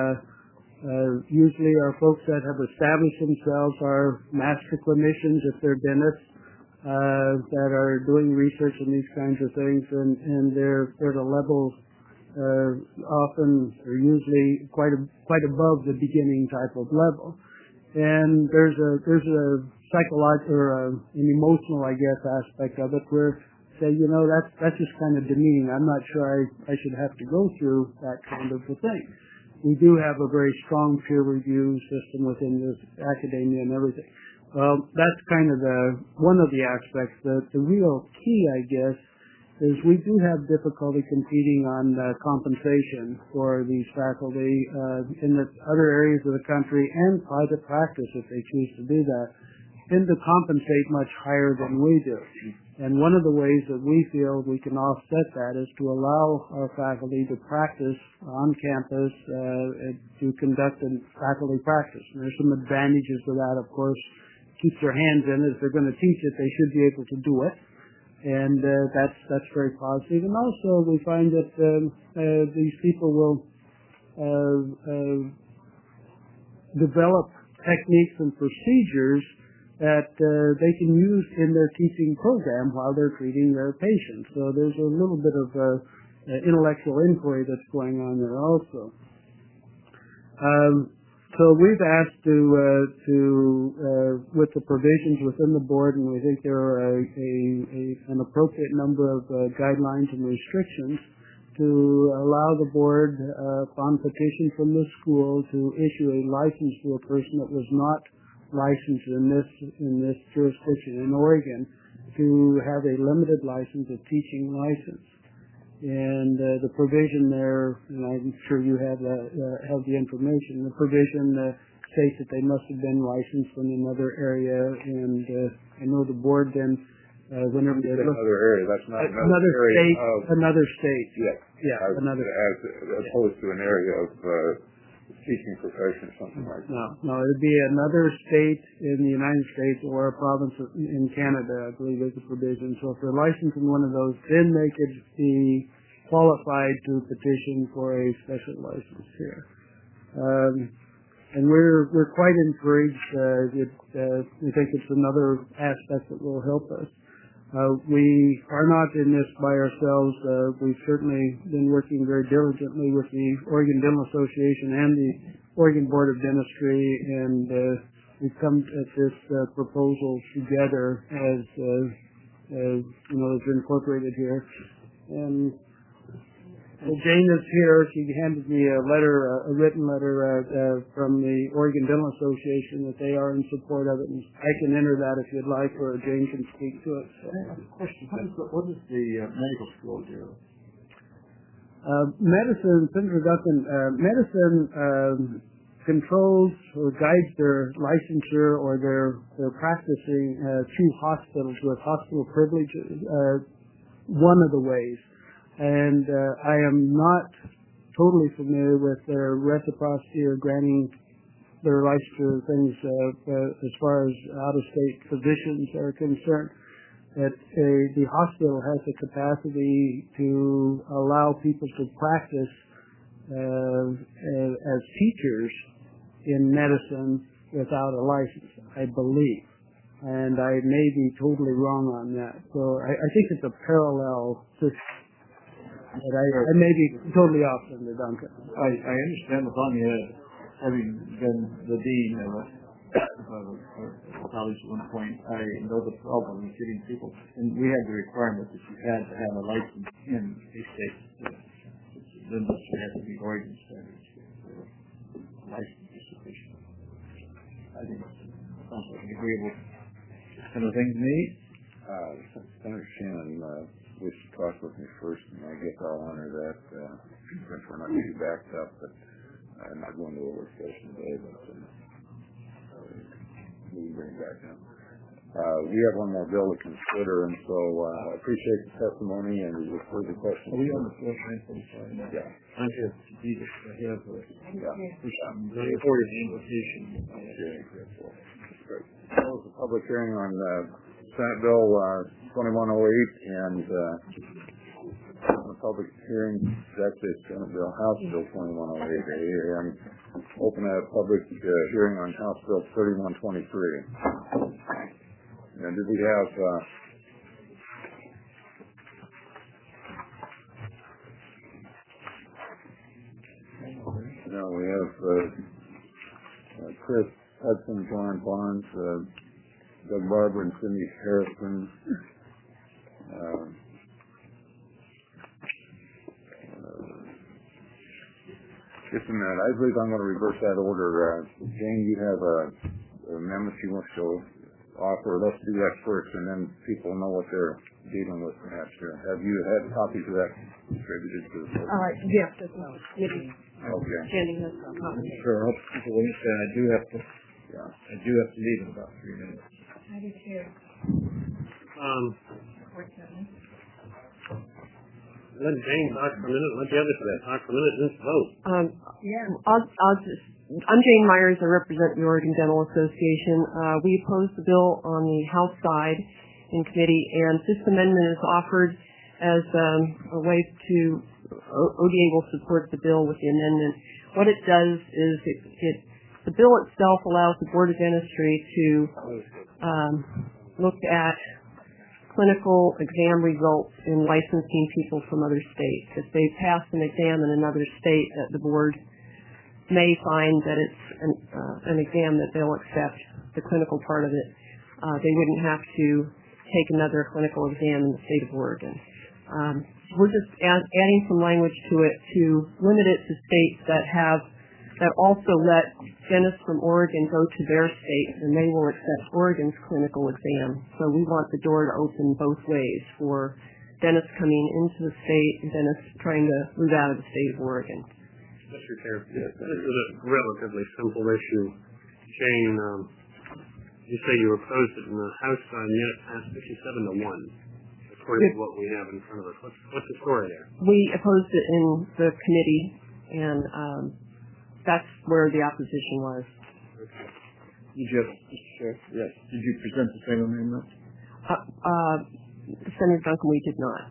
usually are folks that have established themselves, are master clinicians if they're dentists, that are doing research and these kinds of things, and they're at a level often or usually quite above the beginning type of level. And there's a psychological or an emotional, I guess, aspect of it where say, that's just kind of demeaning. I'm not sure I should have to go through that kind of a thing. We do have a very strong peer review system within this academia and everything. Well, that's kind of one of the aspects. The real key, I guess, is we do have difficulty competing on compensation for these faculty in the other areas of the country, and private practice, if they choose to do that, tend to compensate much higher than we do. And one of the ways that we feel we can offset that is to allow our faculty to practice on campus, to conduct a faculty practice. And there's some advantages to that, of course. Keeps their hands in it. If they're going to teach it, they should be able to do it. And that's very positive. And also we find that these people will develop techniques and procedures that they can use in their teaching program while they're treating their patients. So there's a little bit of intellectual inquiry that's going on there also. So we've asked with the provisions within the board, and we think there are an appropriate number of guidelines and restrictions to allow the board, upon petition from the school, to issue a license to a person that was not licensed in this jurisdiction in Oregon to have a limited license, a teaching license. And the provision there, and I'm sure you have the information. The provision states that they must have been licensed in another area, and I know the board then, whenever they look, another area, that's not another area state, another state. Yes. Yeah, another. As opposed to an area of teaching profession or something like that. No, it would be another state in the United States or a province in Canada, I believe is the provision. So if they're licensed in one of those, then they could be qualified to petition for a special license here. And we're quite encouraged. We think it's another aspect that will help us. We are not in this by ourselves. We've certainly been working very diligently with the Oregon Dental Association and the Oregon Board of Dentistry, and we've come at this proposal together as it's incorporated here. And Jane is here. She handed me a written letter from the Oregon Dental Association that they are in support of it. And I can enter that if you'd like, or Jane can speak to it. I have a question. What does the medical school do? Medicine controls or guides their licensure or their practicing through hospitals with hospital privileges. One of the ways. And I am not totally familiar with their reciprocity or granting their licensure things as far as out-of-state physicians are concerned. That the hospital has the capacity to allow people to practice as teachers in medicine without a license, I believe. And I may be totally wrong on that. So I think it's a parallel system. But I may be totally off from the Duncan. I understand the Vanya having been the dean of a college at one point. I know the problem with getting people, and we had the requirement that you had to have a license in a state. Then it had to be Oregon standards. License is sufficient. I think it sounds like an agreeable kind of thing to me. Senator Shannon wished to talk with me first, and I guess I'll honor that since we're not too backed up, but I'm not going to a work session today, but we can bring it back down. We have one more bill to consider, and so I appreciate the testimony and we look forward to questions. Are we on the floor? Yeah. I'm here to be this. I have very important invitation. Great. That was a public hearing on Senate Bill 2108 and the public hearing, actually Senate Bill, House Bill 2108, and open a public hearing on House Bill 3123. And did we have we have Chris Hudson, John Barnes, Doug Barber, and Cindy Harrison. Just a minute. I believe I'm going to reverse that order. Jane, you have an amendment you want to offer. Let's do that first, and then people know what they're dealing with perhaps here. Have you had copies of that distributed to the board? Yes, that's not committee. Okay. Standing has a copy. Sure. I hope people understand. I do have to leave in about 3 minutes. I do too. Let Jane talk for a minute. Let the others talk for a minute and vote. I'm Jane Myers. I represent the Oregon Dental Association. We opposed the bill on the House side in committee, and this amendment is offered as a way to ODA will support the bill with the amendment. What it does is the bill itself allows the Board of Dentistry to look at clinical exam results in licensing people from other states. If they pass an exam in another state, that the board may find that it's an exam that they'll accept the clinical part of it. They wouldn't have to take another clinical exam in the state of Oregon. We're just adding some language to it to limit it to states that also let dentists from Oregon go to their state, and they will accept Oregon's clinical exam. So we want the door to open both ways for dentists coming into the state and dentists trying to move out of the state of Oregon. Mr. Chair, this is a relatively simple issue. Jane, you say you opposed it in the House side, and yet passed 57-1, according to what we have in front of us. What's the story there? We opposed it in the committee, and that's where the opposition was. Mr. Chair? Yes. Did you present the same amendment? Senator Duncan, we did not.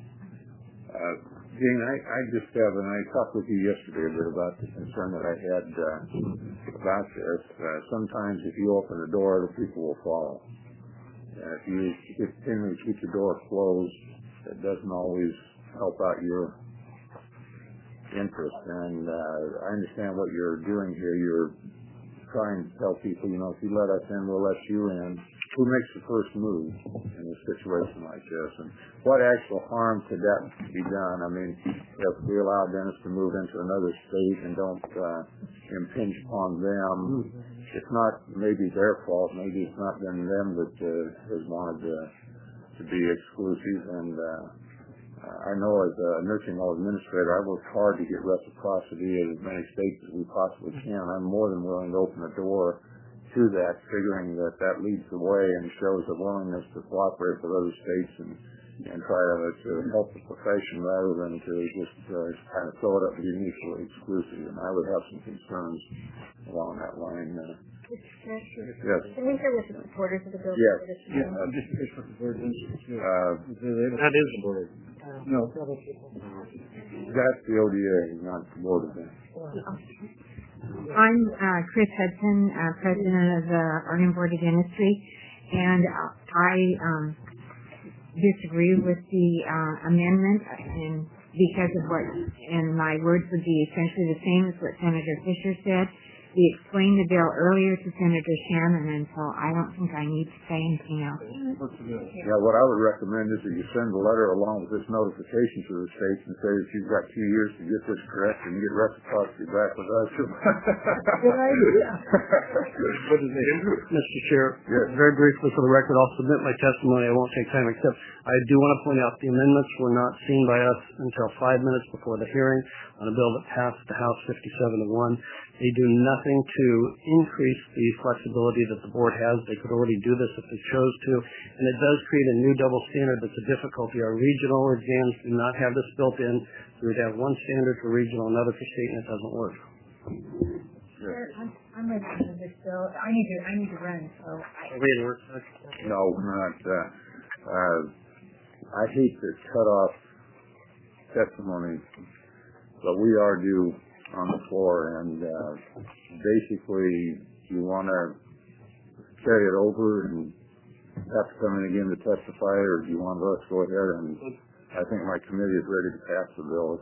Jane, I just have, and I talked with you yesterday a bit about the concern that I had about this. Sometimes if you open the door, the people will follow. If you continually keep the door closed, it doesn't always help out your interest. And I understand what you're doing here. You're trying to tell people, if you let us in, we'll let you in. Who makes the first move in a situation like this? And what actual harm could that be done? I mean, if we allow dentists to move into another state and don't impinge upon them, it's not maybe their fault. Maybe it's not been them that has wanted to be exclusive. And I know as a nursing home administrator, I worked hard to get reciprocity in as many states as we possibly can. I'm more than willing to open the door to that, figuring that leads the way and shows a willingness to cooperate with other states and try to help the profession rather than to just kind of throw it up to be mutually exclusive. And I would have some concerns along that line. Yes. Can we hear what the supporters of the bill? Yes. Just in case what the board is. That is the board. No. That's the ODA, not the board of that. I'm Chris Hudson, president of the Oregon Board of Dentistry, and I disagree with the amendment, and because of what, and my words would be essentially the same as what Senator Fisher said. We explained the bill earlier to Senator Shannon, and so I don't think I need to say anything else. Yeah, what I would recommend is that you send a letter along with this notification to the states and say that you've got 2 years to get this correct and get reciprocity back with us. Good idea. Mr. Chair, yes. Very briefly for the record, I'll submit my testimony. I won't take time, except I do want to point out the amendments were not seen by us until 5 minutes before the hearing on a bill that passed the House 57-1. They do nothing to increase the flexibility that the board has. They could already do this if they chose to, and it does create a new double standard that's a difficulty. Our regional exams do not have this built in. So we'd have one standard for regional, another for state, and it doesn't work. I'm ready for this bill. I need to run, so Are we in work session? No, we're not. I hate to cut off testimony, but we are due on the floor, and basically you want to carry it over and have to come in again to testify, or do you want us to go ahead? And I think my committee is ready to pass the bill.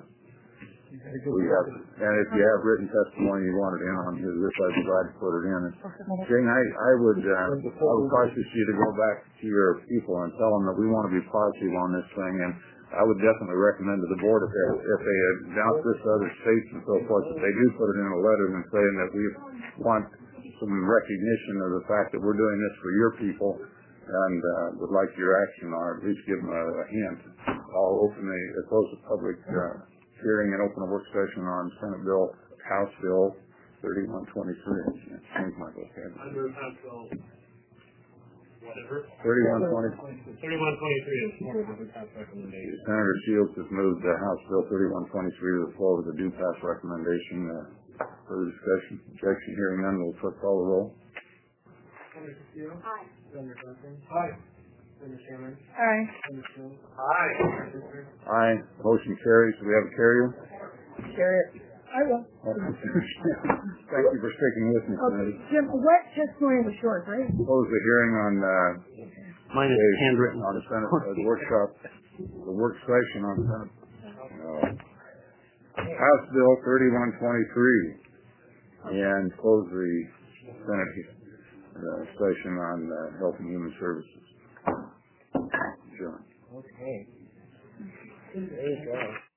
And if you have written testimony you want it in on this, I'd be glad to put it in. Jane, I would caution you to go back to your people and tell them that we want to be positive on this thing, and I would definitely recommend to the board if they announce this to other states and so forth, that they do put it in a letter and saying that we want some recognition of the fact that we're doing this for your people and would like your action, or at least give them a hint. I'll close the public hearing and open a work session on Senate Bill, House Bill 3123. Change my vocabulary. 3123 is Senator Shields has moved House Bill 3123 to the floor with a due pass recommendation. Further discussion? Objection? Hearing none, will clerk call the roll. Senator Shields? Aye. Senator Duncan? Aye. Senator Shannon? Aye. Senator Shields? Aye. Aye. Motion carries. Do we have a carrier? Carrier. I will. Thank you for sticking with me, Senator. Jim, what testimony was short, right? Close the hearing on Mine is handwritten on the Senate workshop, the work session on Senate House Bill 3123, and close the Senate session on Health and Human Services. Sure. Okay. There you go.